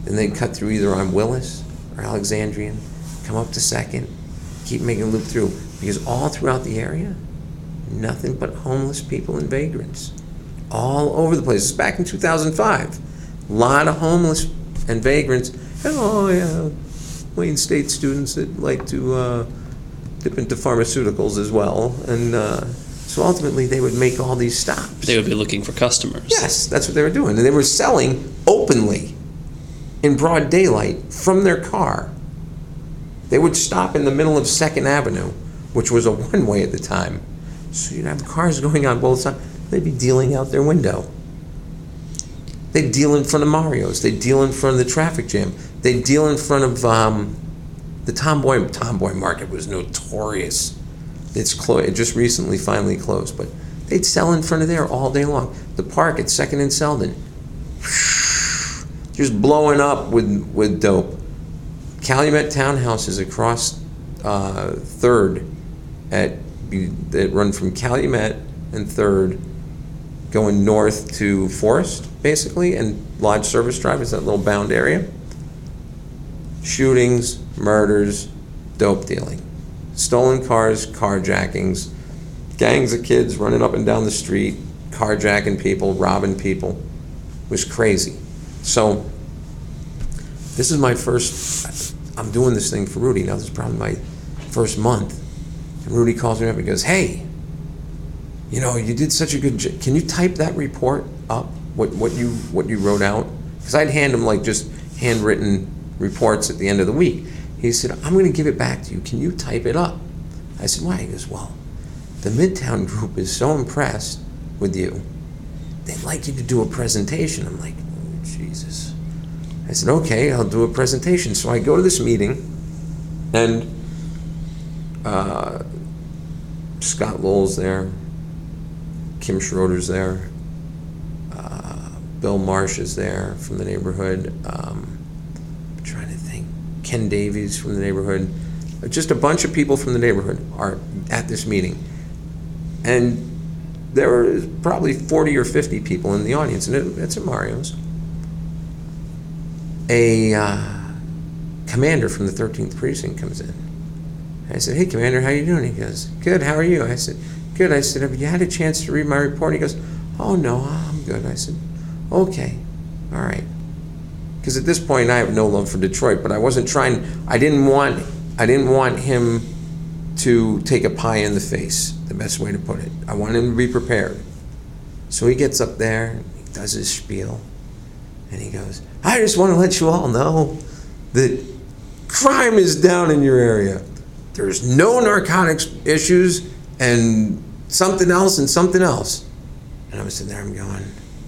and they'd cut through either on Willis or Alexandrian, come up to Second, keep making a loop through. Because all throughout the area, nothing but homeless people and vagrants. All over the place. It's back in two thousand five. A lot of homeless and vagrants. And, oh, yeah, Wayne State students that like to uh, dip into pharmaceuticals as well. And uh, so ultimately they would make all these stops. They would be looking for customers. Yes, that's what they were doing. And they were selling openly in broad daylight from their car. They would stop in the middle of Second Avenue, which was a one-way at the time. So you'd have cars going on both sides. They'd be dealing out their window. They'd deal in front of Mario's. They'd deal in front of the traffic jam. They'd deal in front of um, the Tomboy. Tomboy Market was notorious. It's clo- It just recently finally closed, but they'd sell in front of there all day long. The park at Second and Selden, just blowing up with, with dope. Calumet townhouses across uh, Third at that run from Calumet and Third, going north to Forest, basically, and Lodge Service Drive is that little bound area. Shootings, murders, dope dealing, stolen cars, carjackings, gangs of kids running up and down the street, carjacking people, robbing people. It was crazy. So this is my first, I'm doing this thing for Rudy. Now this is probably my first month. And Rudy calls me up and goes, hey, you know, you did such a good job. Can you type that report up, what, what you what you wrote out? Because I'd hand him like just handwritten reports at the end of the week. He said, I'm going to give it back to you. Can you type it up? I said, why? He goes, well, the Midtown group is so impressed with you. They'd like you to do a presentation. I'm like, oh, Jesus. I said, okay, I'll do a presentation. So I go to this meeting, and uh, Scott Lowell's there, Kim Schroeder's there, uh, Bill Marsh is there from the neighborhood. Um, I'm trying to think. Ken Davies from the neighborhood. Just a bunch of people from the neighborhood are at this meeting. And there were probably forty or fifty people in the audience, and it, it's at Mario's. A uh, commander from the thirteenth precinct comes in. I said, hey, Commander, how you doing? He goes, good, how are you? I said, good. I said, have you had a chance to read my report? He goes, oh, no, I'm good. I said, okay, all right. Because at this point, I have no love for Detroit, but I wasn't trying, I didn't want, I didn't want him to take a pie in the face, the best way to put it. I want him to be prepared. So he gets up there, he does his spiel, and he goes, I just want to let you all know that crime is down in your area. There's no narcotics issues and something else and something else. And I'm sitting there, I'm going,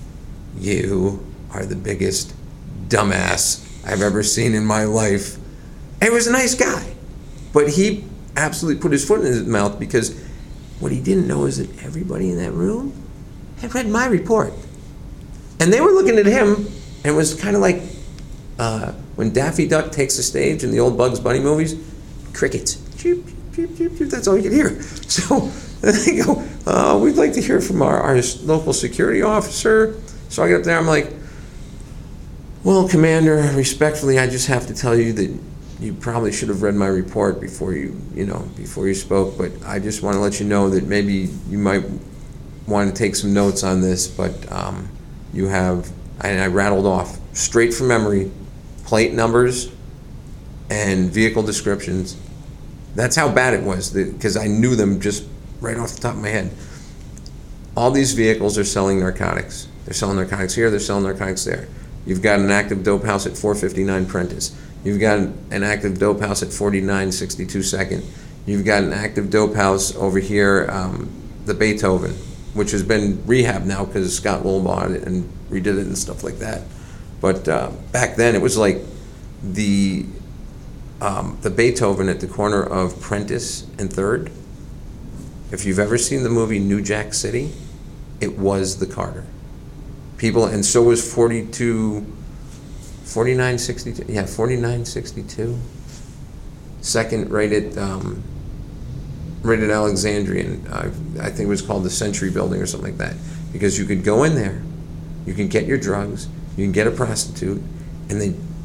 you are the biggest dumbass I've ever seen in my life. And he was a nice guy, but he absolutely put his foot in his mouth, because what he didn't know is that everybody in that room had read my report. And they were looking at him, and it was kind of like uh, when Daffy Duck takes the stage in the old Bugs Bunny movies, crickets. Cheep, cheep, cheep, cheep, that's all you can hear. So they go, uh, we'd like to hear from our, our local security officer. So I get up there, I'm like, well, Commander, respectfully, I just have to tell you that you probably should have read my report before you, you know, before you spoke, but I just want to let you know that maybe you might want to take some notes on this, but um, you have, and I rattled off, straight from memory, plate numbers and vehicle descriptions. That's how bad it was, because I knew them just right off the top of my head. All these vehicles are selling narcotics. They're selling narcotics here, they're selling narcotics there. You've got an active dope house at four fifty-nine Prentice. You've got an active dope house at forty-nine sixty-two Second. You've got an active dope house over here, um, the Beethoven, which has been rehabbed now because Scott Lowell bought it and redid it and stuff like that. But uh, back then, it was like the um, the Beethoven at the corner of Prentice and Third. If you've ever seen the movie New Jack City, it was the Carter. People, and so was forty-two, forty-nine sixty-two, yeah, forty-nine sixty-two. Second, right at, um, right at Alexandrian, uh, I think it was called the Century Building or something like that, because you could go in there, you can get your drugs, you can get a prostitute, and they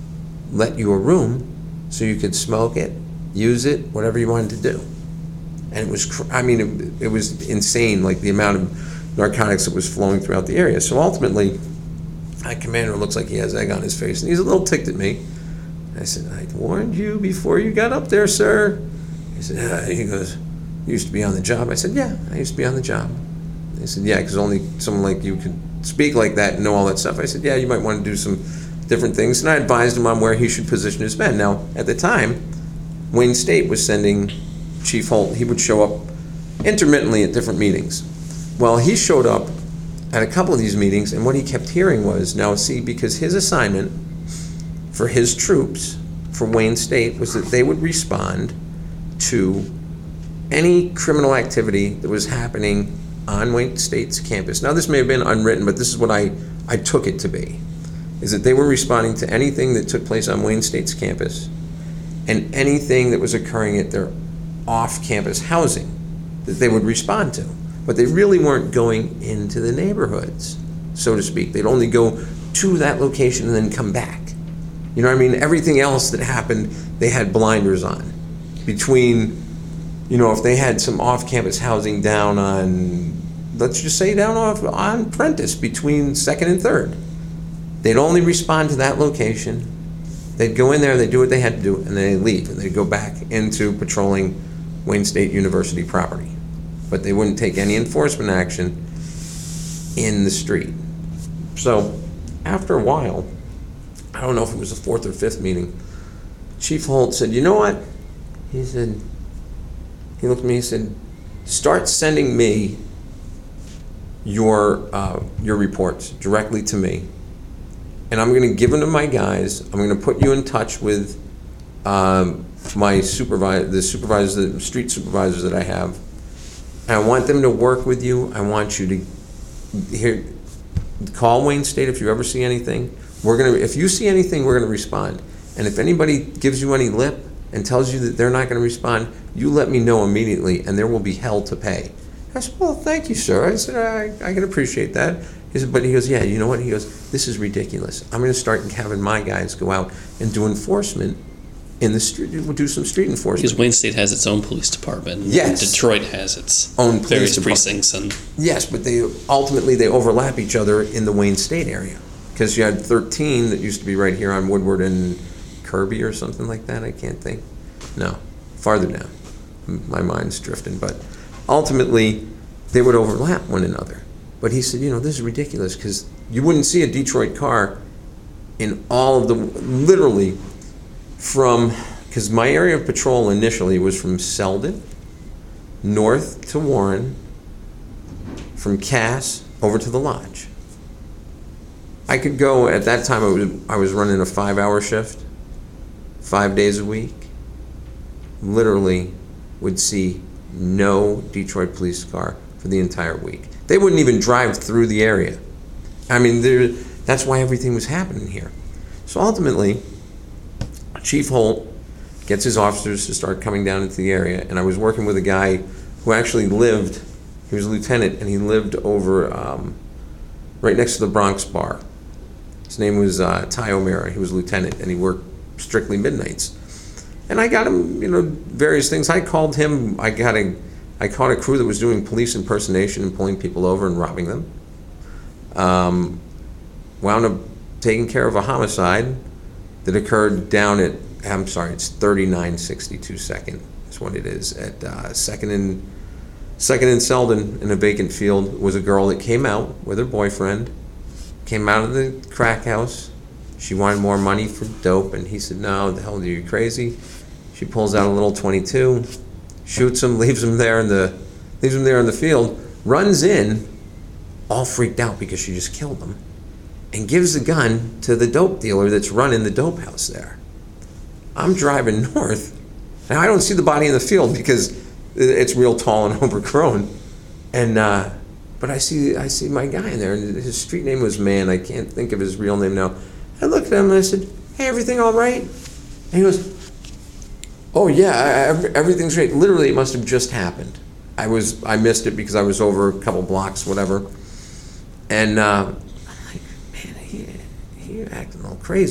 let you a room so you could smoke it, use it, whatever you wanted to do. And it was, cr- I mean, it, it was insane, like the amount of narcotics that was flowing throughout the area. So ultimately, that commander looks like he has egg on his face, and he's a little ticked at me. I said, I warned you before you got up there, sir. He said, ah. He goes, you used to be on the job? I said, yeah, I used to be on the job. He said, yeah, because only someone like you could speak like that and know all that stuff. I said, yeah, you might want to do some different things. And I advised him on where he should position his men. Now, at the time, Wayne State was sending Chief Holt. He would show up intermittently at different meetings. Well, he showed up at a couple of these meetings, and what he kept hearing was, now see, because his assignment for his troops, for Wayne State, was that they would respond to any criminal activity that was happening on Wayne State's campus. Now, this may have been unwritten, but this is what I, I took it to be, is that they were responding to anything that took place on Wayne State's campus and anything that was occurring at their off-campus housing that they would respond to. But they really weren't going into the neighborhoods, so to speak. They'd only go to that location and then come back. You know what I mean? Everything else that happened, they had blinders on. Between, you know, if they had some off-campus housing down on, let's just say down off on Prentice, between second and third, they'd only respond to that location. They'd go in there, they'd do what they had to do, and then they'd leave, and they'd go back into patrolling Wayne State University property. But they wouldn't take any enforcement action in the street. So after a while, I don't know if it was the fourth or fifth meeting, Chief Holt said, you know what? He said, he looked at me, he said, start sending me your uh, your reports directly to me. And I'm gonna give them to my guys. I'm gonna put you in touch with um, my supervisor, the supervisors, the street supervisors that I have. And I want them to work with you. I want you to hear, call Wayne State if you ever see anything. We're gonna, if you see anything, we're gonna respond. And if anybody gives you any lip and tells you that they're not gonna respond, you let me know immediately, and there will be hell to pay. I said, well, thank you, sir. I said, I, I can appreciate that. He said, but he goes, yeah, you know what? He goes, this is ridiculous. I'm gonna start having my guys go out and do enforcement in the street, we'll do some street enforcement. Because Wayne State has its own police department. And yes. Detroit has its own police various department. precincts. And yes, but they ultimately they overlap each other in the Wayne State area. Because you had thirteen that used to be right here on Woodward and Kirby or something like that, I can't think. No, farther down. My mind's drifting. But ultimately, they would overlap one another. But he said, you know, this is ridiculous because you wouldn't see a Detroit car in all of the, literally, from, because my area of patrol initially was from Selden, north to Warren, from Cass over to the Lodge. I could go, at that time I was, I was running a five-hour shift, five days a week, literally would see no Detroit police car for the entire week. They wouldn't even drive through the area. I mean, there, that's why everything was happening here. So ultimately, Chief Holt gets his officers to start coming down into the area, and I was working with a guy who actually lived, he was a lieutenant, and he lived over um, right next to the Bronx Bar. His name was uh, Ty O'Mara. He was a lieutenant, and he worked strictly midnights. And I got him, you know, various things. I called him, I got a, I caught a crew that was doing police impersonation and pulling people over and robbing them. Um, wound up taking care of a homicide that occurred down at, I'm sorry, it's thirty-nine sixty-two Second is what it is, at uh, Second and Second and Selden in a vacant field. It was a girl that came out with her boyfriend, came out of the crack house. She wanted more money for dope, and he said, no, the hell are you crazy? She pulls out a little twenty-two, shoots him, leaves him there in the, leaves him there in the field, runs in, all freaked out because she just killed him, and gives the gun to the dope dealer that's running the dope house there. I'm driving north. Now, I don't see the body in the field because it's real tall and overgrown. And, uh, but I see I see my guy in there, and his street name was Mann. I can't think of his real name now. I looked at him and I said, hey, everything all right? And he goes, oh, yeah, I, I, everything's great. Literally, it must have just happened. I was I missed it because I was over a couple blocks, whatever. And, uh, He acting all crazy.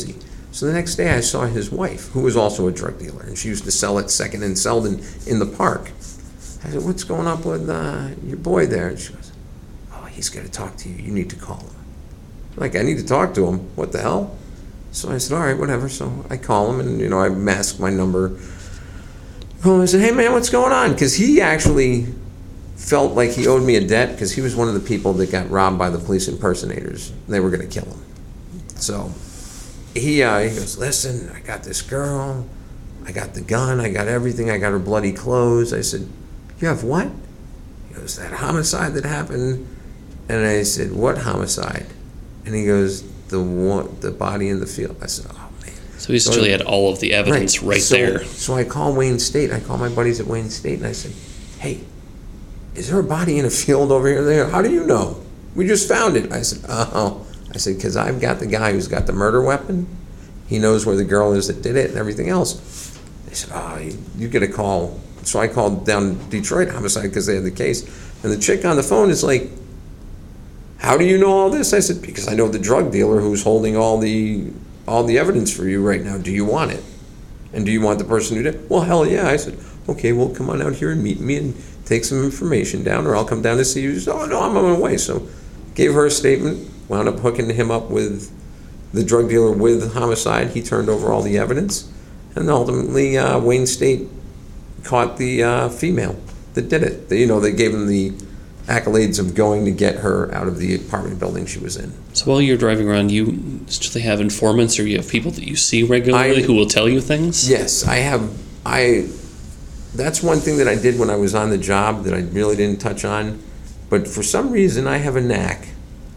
So the next day I saw his wife, who was also a drug dealer, and she used to sell at Second and Selden in the park. I said, what's going on with uh, your boy there? And she goes, oh, he's got to talk to you. You need to call him. Like, I need to talk to him. What the hell? So I said, all right, whatever. So I call him, and, you know, I mask my number. I call him, I said, hey, man, what's going on? Because he actually felt like he owed me a debt because he was one of the people that got robbed by the police impersonators. They were going to kill him. So he, uh, he goes, listen, I got this girl. I got the gun. I got everything. I got her bloody clothes. I said, you have what? He goes, that homicide that happened. And I said, what homicide? And he goes, the one, the body in the field. I said, oh, man. So he essentially so, had all of the evidence right, right so, there. So I call Wayne State. I call my buddies at Wayne State, and I said, hey, is there a body in a field over here? They go, how do you know? We just found it. I said, oh. I said, because I've got the guy who's got the murder weapon. He knows where the girl is that did it and everything else. They said, oh, you, you get a call. So I called down Detroit Homicide because they had the case. And the chick on the phone is like, how do you know all this? I said, because I know the drug dealer who's holding all the all the evidence for you right now. Do you want it? And do you want the person who did? Well, hell yeah. I said, okay, well, come on out here and meet me and take some information down, or I'll come down to see you. She said, oh, no, I'm on my way. So gave her a statement, wound up hooking him up with the drug dealer with homicide. He turned over all the evidence. And ultimately, uh, Wayne State caught the uh, female that did it. They, you know, they gave him the accolades of going to get her out of the apartment building she was in. So while you're driving around, you still have informants, or you have people that you see regularly I, who will tell you things? Yes, I have. I. That's one thing that I did when I was on the job that I really didn't touch on. But for some reason, I have a knack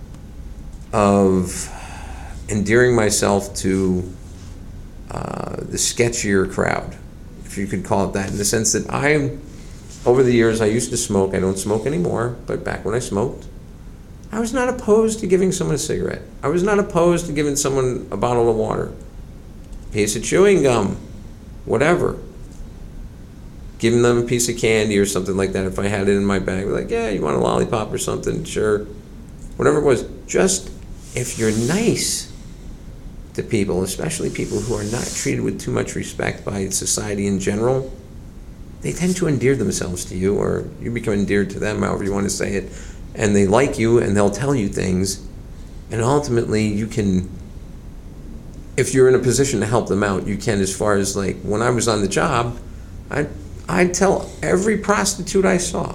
of endearing myself to uh, the sketchier crowd, if you could call it that, in the sense that I, over the years, I used to smoke. I don't smoke anymore, but back when I smoked, I was not opposed to giving someone a cigarette. I was not opposed to giving someone a bottle of water, piece of chewing gum, whatever. Giving them a piece of candy or something like that if I had it in my bag. Like, yeah, you want a lollipop or something? Sure. Whatever it was. Just, if you're nice to people, especially people who are not treated with too much respect by society in general, they tend to endear themselves to you, or you become endeared to them, however you want to say it, and they like you and they'll tell you things, and ultimately you can, if you're in a position to help them out, you can. As far as, like, when I was on the job, I I'd tell every prostitute I saw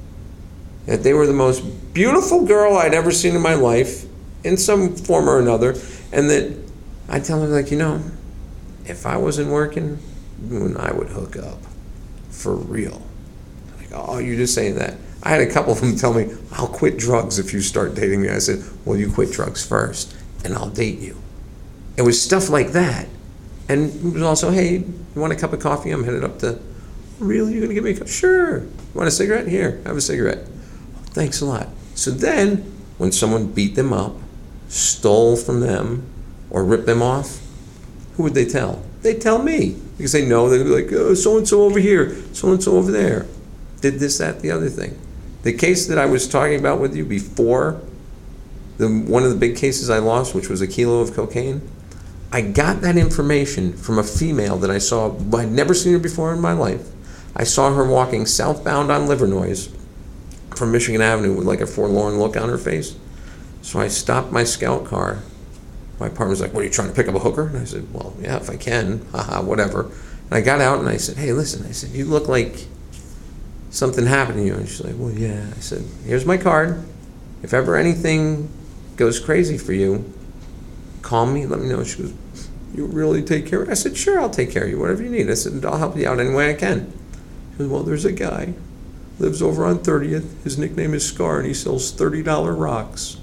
that they were the most beautiful girl I'd ever seen in my life, in some form or another, and that I'd tell them, like, you know, if I wasn't working, you and I would hook up. For real. Like, oh, you're just saying that. I had a couple of them tell me, I'll quit drugs if you start dating me. I said, well, you quit drugs first, and I'll date you. It was stuff like that. And it was also, hey, you want a cup of coffee? I'm headed up to, really, you're going to give me a cup? Sure. You want a cigarette? Here, have a cigarette. Thanks a lot. So then, when someone beat them up, stole from them, or ripped them off, who would they tell? They'd tell me. Because they know, they'd be like, oh, so-and-so over here, so-and-so over there. Did this, that, the other thing. The case that I was talking about with you before, the one of the big cases I lost, which was a kilo of cocaine, I got that information from a female that I saw. I'd never seen her before in my life. I saw her walking southbound on Livernois from Michigan Avenue with like a forlorn look on her face. So I stopped my scout car. My partner was like, what, are you trying to pick up a hooker? And I said, well, yeah, if I can, haha, whatever. And I got out and I said, hey, listen, I said, you look like something happened to you. And she's like, well, yeah. I said, here's my card. If ever anything goes crazy for you, call me, let me know. She goes, you really take care of it? I said, sure, I'll take care of you, whatever you need. I said, I'll help you out any way I can. She goes, well, there's a guy, lives over on thirtieth. His nickname is Scar, and he sells thirty dollar rocks.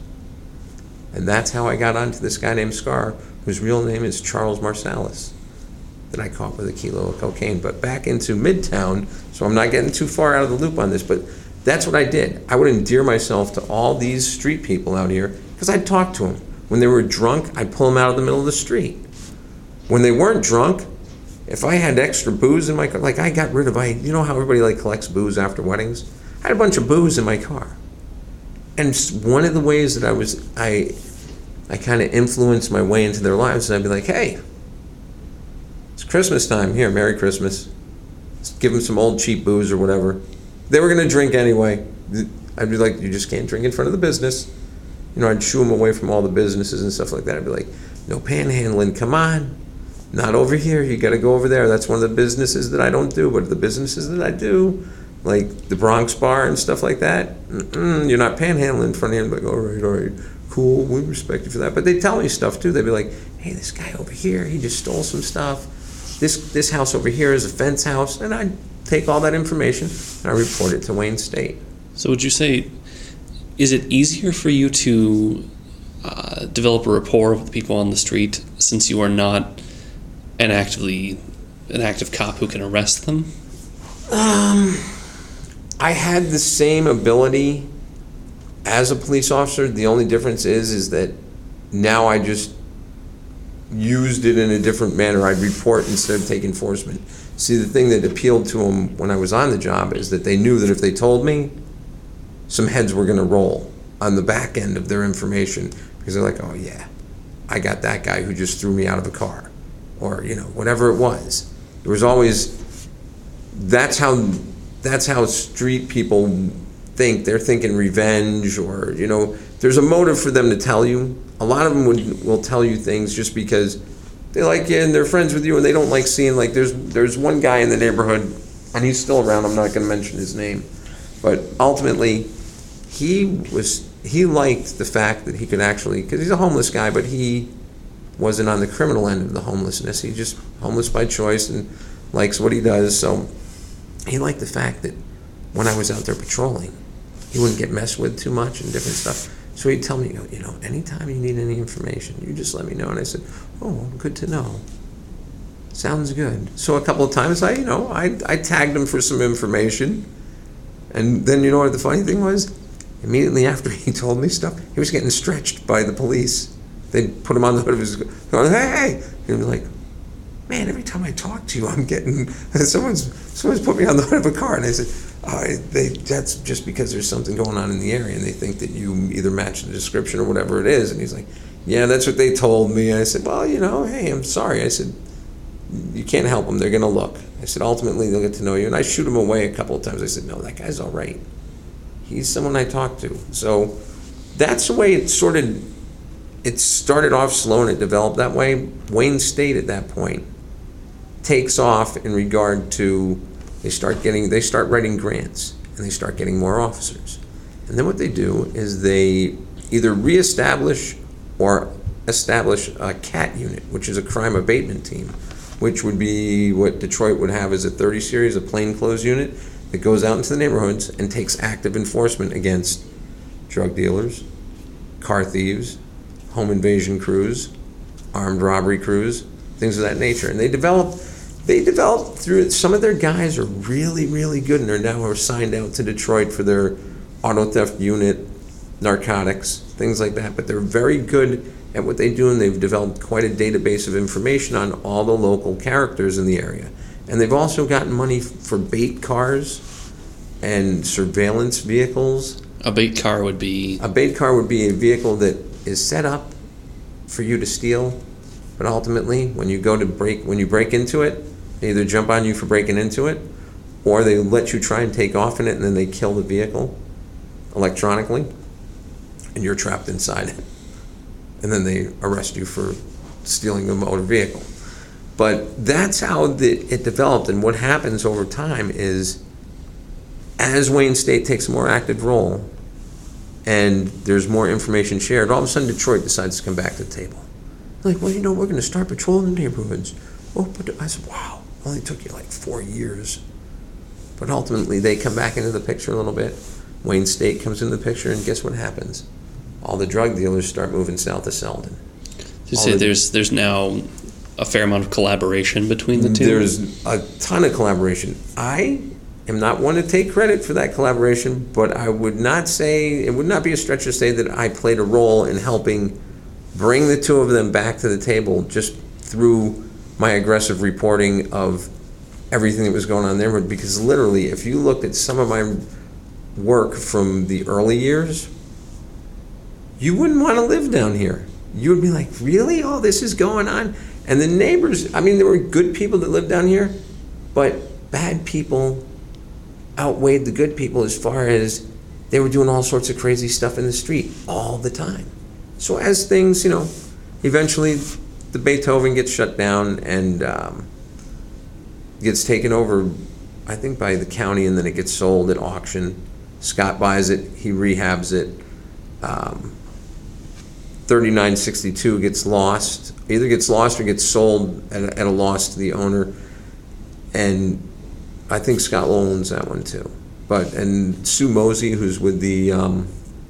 And that's how I got onto this guy named Scar, whose real name is Charles Marsalis, that I caught with a kilo of cocaine. But back into Midtown, so I'm not getting too far out of the loop on this, but that's what I did. I would endear myself to all these street people out here because I'd talk to them. When they were drunk, I'd pull them out of the middle of the street. When they weren't drunk, if I had extra booze in my car, like I got rid of, I, you know how everybody like collects booze after weddings? I had a bunch of booze in my car. And one of the ways that I was, I, I kind of influenced my way into their lives, and I'd be like, hey, It's Christmas time. Here, Merry Christmas. Let's give them some old cheap booze or whatever. They were going to drink anyway. I'd be like, you just can't drink in front of the business. You know, I'd shoo them away from all the businesses and stuff like that. I'd be like, no panhandling, come on. Not over here, you got to go over there. That's one of the businesses that I don't do, but the businesses that I do, like the Bronx Bar and stuff like that, mm-mm, you're not panhandling in front of him. Like, all right, all right, cool, we respect you for that. But they tell me stuff too. They'd be like, hey, this guy over here, he just stole some stuff. This this house over here is a fence house. And I take all that information and I report it to Wayne State. So would you say, is it easier for you to uh, develop a rapport with the people on the street since you are not an actively an active cop who can arrest them? Um, I had the same ability as a police officer. The only difference is is that now I just used it in a different manner. I'd report instead of take enforcement. See, the thing that appealed to them when I was on the job is that they knew that if they told me, some heads were going to roll on the back end of their information because they're like, oh yeah, I got that guy who just threw me out of a car, or you know, whatever it was. There was always, that's how that's how street people think. They're thinking revenge, or you know, there's a motive for them to tell you. A lot of them would, will tell you things just because they like you and they're friends with you, and they don't like seeing, like there's there's one guy in the neighborhood, and he's still around. I'm not going to mention his name, but ultimately, he was he liked the fact that he could actually, because he's a homeless guy, but he wasn't on the criminal end of the homelessness. He's just homeless by choice and likes what he does. So he liked the fact that when I was out there patrolling, he wouldn't get messed with too much and different stuff. So he'd tell me, you know, anytime you need any information, you just let me know. And I said, oh, good to know. Sounds good. So a couple of times I, you know, I, I tagged him for some information. And then you know what the funny thing was? Immediately after he told me stuff, he was getting stretched by the police. They'd put him on the hood of his, going, hey, hey. And he'd be like, man, every time I talk to you, I'm getting, someone's someone's put me on the hood of a car. And I said, oh, they, that's just because there's something going on in the area and they think that you either match the description or whatever it is. And he's like, yeah, that's what they told me. And I said, well, you know, hey, I'm sorry. I said, you can't help them. They're going to look. I said, ultimately, they'll get to know you. And I shoot him away a couple of times. I said, no, that guy's all right. He's someone I talk to. So that's the way it sort of, it started off slow and it developed that way. Wayne State at that point takes off in regard to, they start getting, they start writing grants and they start getting more officers. And then what they do is they either reestablish or establish a CAT unit, which is a crime abatement team, which would be what Detroit would have as a thirty series, a plainclothes unit that goes out into the neighborhoods and takes active enforcement against drug dealers, car thieves, home invasion crews, armed robbery crews, things of that nature. And they develop, they develop through it. Some of their guys are really, really good, and they're now assigned out to Detroit for their auto theft unit, narcotics, things like that. But they're very good at what they do, and they've developed quite a database of information on all the local characters in the area. And they've also gotten money for bait cars and surveillance vehicles. A bait car would be? A bait car would be a vehicle that is set up for you to steal, but ultimately, when you go to break, when you break into it, they either jump on you for breaking into it, or they let you try and take off in it, and then they kill the vehicle electronically, and you're trapped inside it. And then they arrest you for stealing the motor vehicle. But that's how the, it developed, and what happens over time is, as Wayne State takes a more active role, and there's more information shared, all of a sudden Detroit decides to come back to the table. They're like, well, you know, we're going to start patrolling the neighborhoods. Oh, but I said, wow, only took you like four years. But ultimately, they come back into the picture a little bit. Wayne State comes into the picture, and guess what happens? All the drug dealers start moving south to Selden. You say the, there's there's now a fair amount of collaboration between the two? There's a ton of collaboration. I am not one to take credit for that collaboration, but I would not say, it would not be a stretch to say that I played a role in helping bring the two of them back to the table just through my aggressive reporting of everything that was going on there. Because literally, if you looked at some of my work from the early years, you wouldn't want to live down here. You would be like, really? Oh, this is going on? And the neighbors, I mean, there were good people that lived down here, but bad people outweighed the good people as far as they were doing all sorts of crazy stuff in the street all the time. So as things, you know, eventually the Beethoven gets shut down and um, gets taken over, I think, by the county, and then it gets sold at auction. Scott buys it, he rehabs it. Um, thirty-nine sixty-two gets lost, either gets lost or gets sold at a, at a loss to the owner. And I think Scott Lowell owns that one too. But, and Sue Mosey, who's with the um,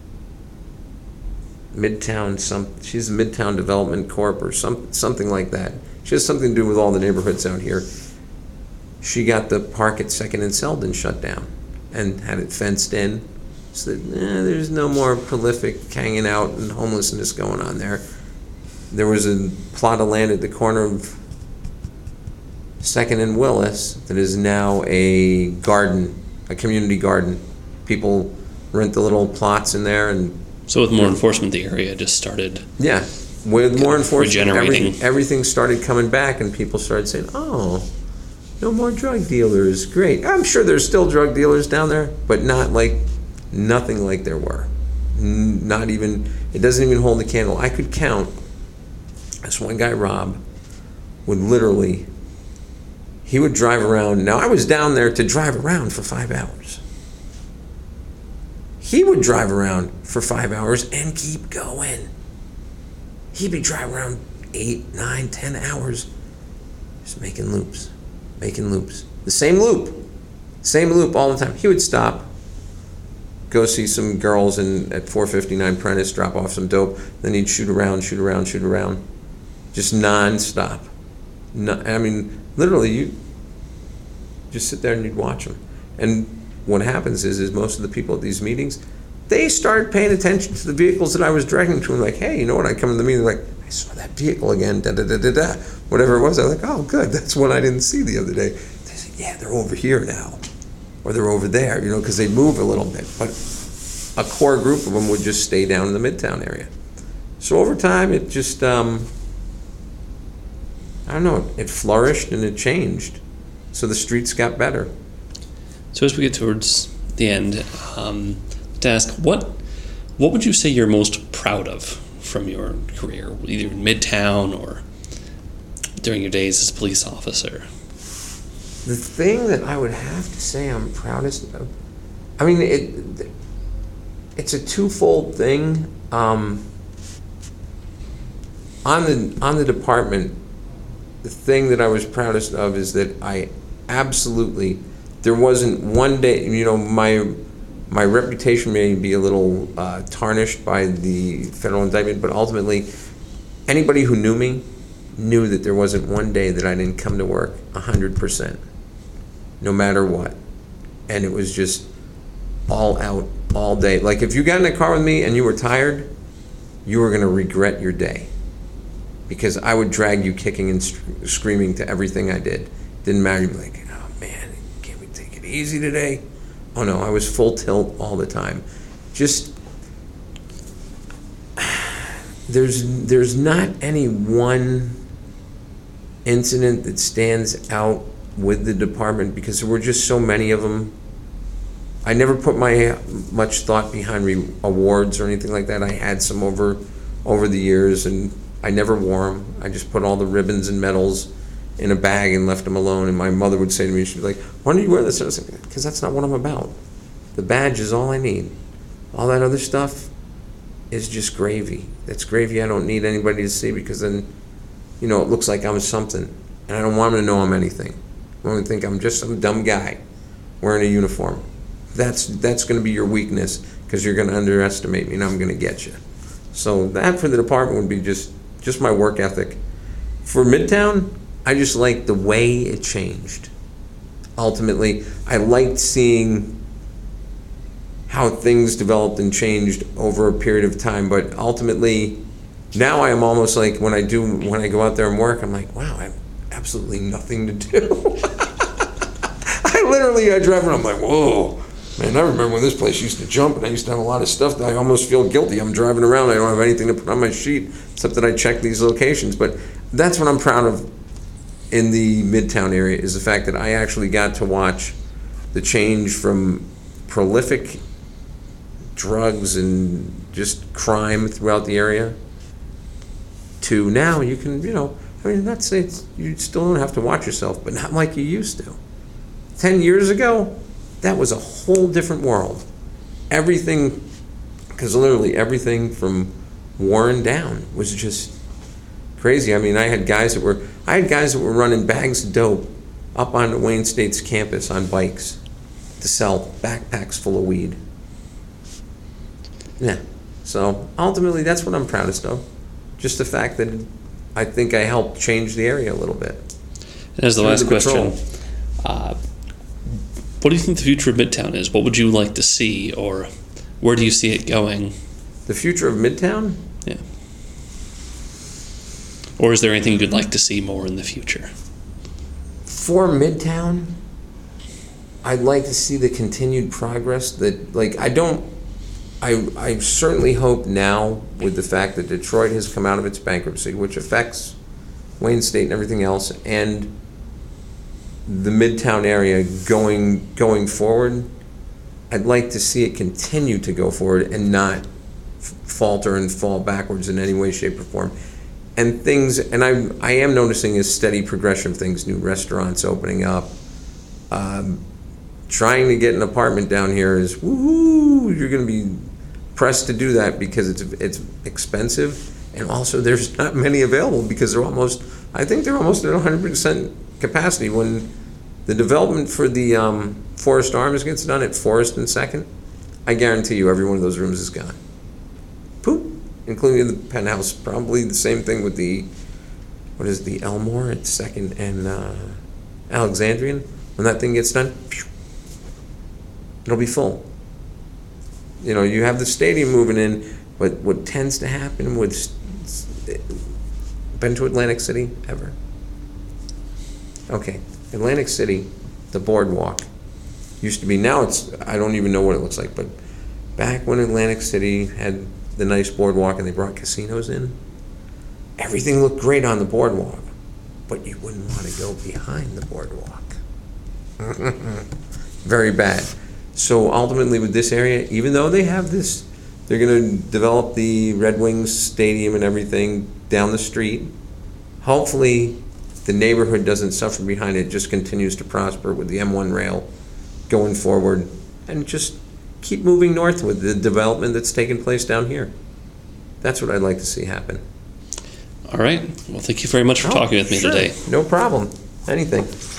Midtown, some, she's a Midtown Development Corp or some, something like that. She has something to do with all the neighborhoods out here. She got the park at Second and Selden shut down and had it fenced in so that eh, there's no more prolific hanging out and homelessness going on there. There was a plot of land at the corner of Second and Willis that is now a garden, a community garden. People rent the little plots in there, and so with more enforcement, the area just started. Yeah, with more enforcement, regenerating. Everything, everything started coming back, and people started saying, "Oh, no more drug dealers. Great." I'm sure there's still drug dealers down there, but not like, nothing like there were. N- Not even, it doesn't even hold a candle. I could count, this one guy, Rob, would literally, he would drive around. Now, I was down there to drive around for five hours. He would drive around for five hours and keep going. He'd be driving around eight, nine, ten hours, just making loops. Making loops. The same loop. Same loop all the time. He would stop, go see some girls in at four fifty-nine Prentice, drop off some dope, then he'd shoot around, shoot around, shoot around. Just non-stop. No, I mean, literally, you just sit there and you'd watch him. And what happens is, is most of the people at these meetings, they started paying attention to the vehicles that I was directing to, and like, hey, you know what, I come to the meeting, like, I saw that vehicle again, da da da da da, whatever it was. I was like, oh, good, that's one I didn't see the other day. They said, yeah, they're over here now, or they're over there, you know, because they move a little bit. But a core group of them would just stay down in the Midtown area. So over time, it just, um, I don't know, it flourished and it changed. So the streets got better. So as we get towards the end, um, to ask, what what would you say you're most proud of from your career, either in Midtown or during your days as a police officer? The thing that I would have to say I'm proudest of, I mean, it it's a twofold thing. Um, on the on the department, the thing that I was proudest of is that I absolutely, there wasn't one day, you know, my my reputation may be a little uh, tarnished by the federal indictment, but ultimately, anybody who knew me knew that there wasn't one day that I didn't come to work one hundred percent, no matter what. And it was just all out, all day. Like, if you got in a car with me and you were tired, you were going to regret your day. Because I would drag you kicking and sc- screaming to everything I did. Didn't matter. You'd be like, oh man, can't we take it easy today? Oh no, I was full tilt all the time. Just, there's there's not any one incident that stands out with the department because there were just so many of them. I never put my much thought behind re- awards or anything like that. I had some over over the years, and I never wore them. I just put all the ribbons and medals in a bag and left them alone. And my mother would say to me, she'd be like, why don't you wear this? And I was like, because that's not what I'm about. The badge is all I need. All that other stuff is just gravy. That's gravy I don't need anybody to see, because then, you know, it looks like I'm something. And I don't want them to know I'm anything. I want them to think I'm just some dumb guy wearing a uniform. That's that's going to be your weakness, because you're going to underestimate me and I'm going to get you. So that for the department would be just, just my work ethic. For Midtown, I just liked the way it changed. Ultimately, I liked seeing how things developed and changed over a period of time. But ultimately, now I am almost like, when I do, when I go out there and work, I'm like, wow, I have absolutely nothing to do. I literally, I drive around, I'm like, whoa. Man, I remember when this place used to jump, and I used to have a lot of stuff that I almost feel guilty. I'm driving around, I don't have anything to put on my sheet except that I check these locations. But that's what I'm proud of in the Midtown area, is the fact that I actually got to watch the change from prolific drugs and just crime throughout the area to now you can, you know, I mean, not say it's, you still don't have to watch yourself, but not like you used to. Ten years ago, that was a whole different world. Everything, because literally everything from Warren down was just crazy. I mean, I had guys that were, I had guys that were running bags of dope up on Wayne State's campus on bikes to sell backpacks full of weed. Yeah. So ultimately, that's what I'm proudest of. Just the fact that I think I helped change the area a little bit. And as the Through last the question, patrol. uh, what do you think the future of Midtown is? What would you like to see, or where do you see it going? The future of Midtown? Yeah. Or is there anything you'd like to see more in the future? For Midtown, I'd like to see the continued progress that, like, I don't, I, I certainly hope now with the fact that Detroit has come out of its bankruptcy, which affects Wayne State and everything else, and the Midtown area going going forward, I'd like to see it continue to go forward and not f- falter and fall backwards in any way, shape, or form. And things, and I I am noticing a steady progression of things, new restaurants opening up. Um, trying to get an apartment down here is, woohoo, you're going to be pressed to do that because it's it's expensive, and also there's not many available because they're almost, I think they're almost at one hundred percent capacity. When the development for the um, Forest Arms gets done at Forest and Second, I guarantee you every one of those rooms is gone. Poop, including the penthouse. Probably the same thing with the, what is the Elmore at Second and uh, Alexandrian. When that thing gets done, phew, it'll be full. You know, you have the stadium moving in, but what tends to happen with, been to Atlantic City ever? Okay, Atlantic City, the boardwalk used to be, now it's, I don't even know what it looks like, but back when Atlantic City had the nice boardwalk and they brought casinos in, everything looked great on the boardwalk, but you wouldn't want to go behind the boardwalk. Very bad. So ultimately with this area, even though they have this, they're going to develop the Red Wings stadium and everything down the street, hopefully the neighborhood doesn't suffer behind it, just continues to prosper with the M one rail going forward, and just keep moving north with the development that's taking place down here. That's what I'd like to see happen. All right. Well, thank you very much for Oh, talking with me sure. today. No problem. Anything.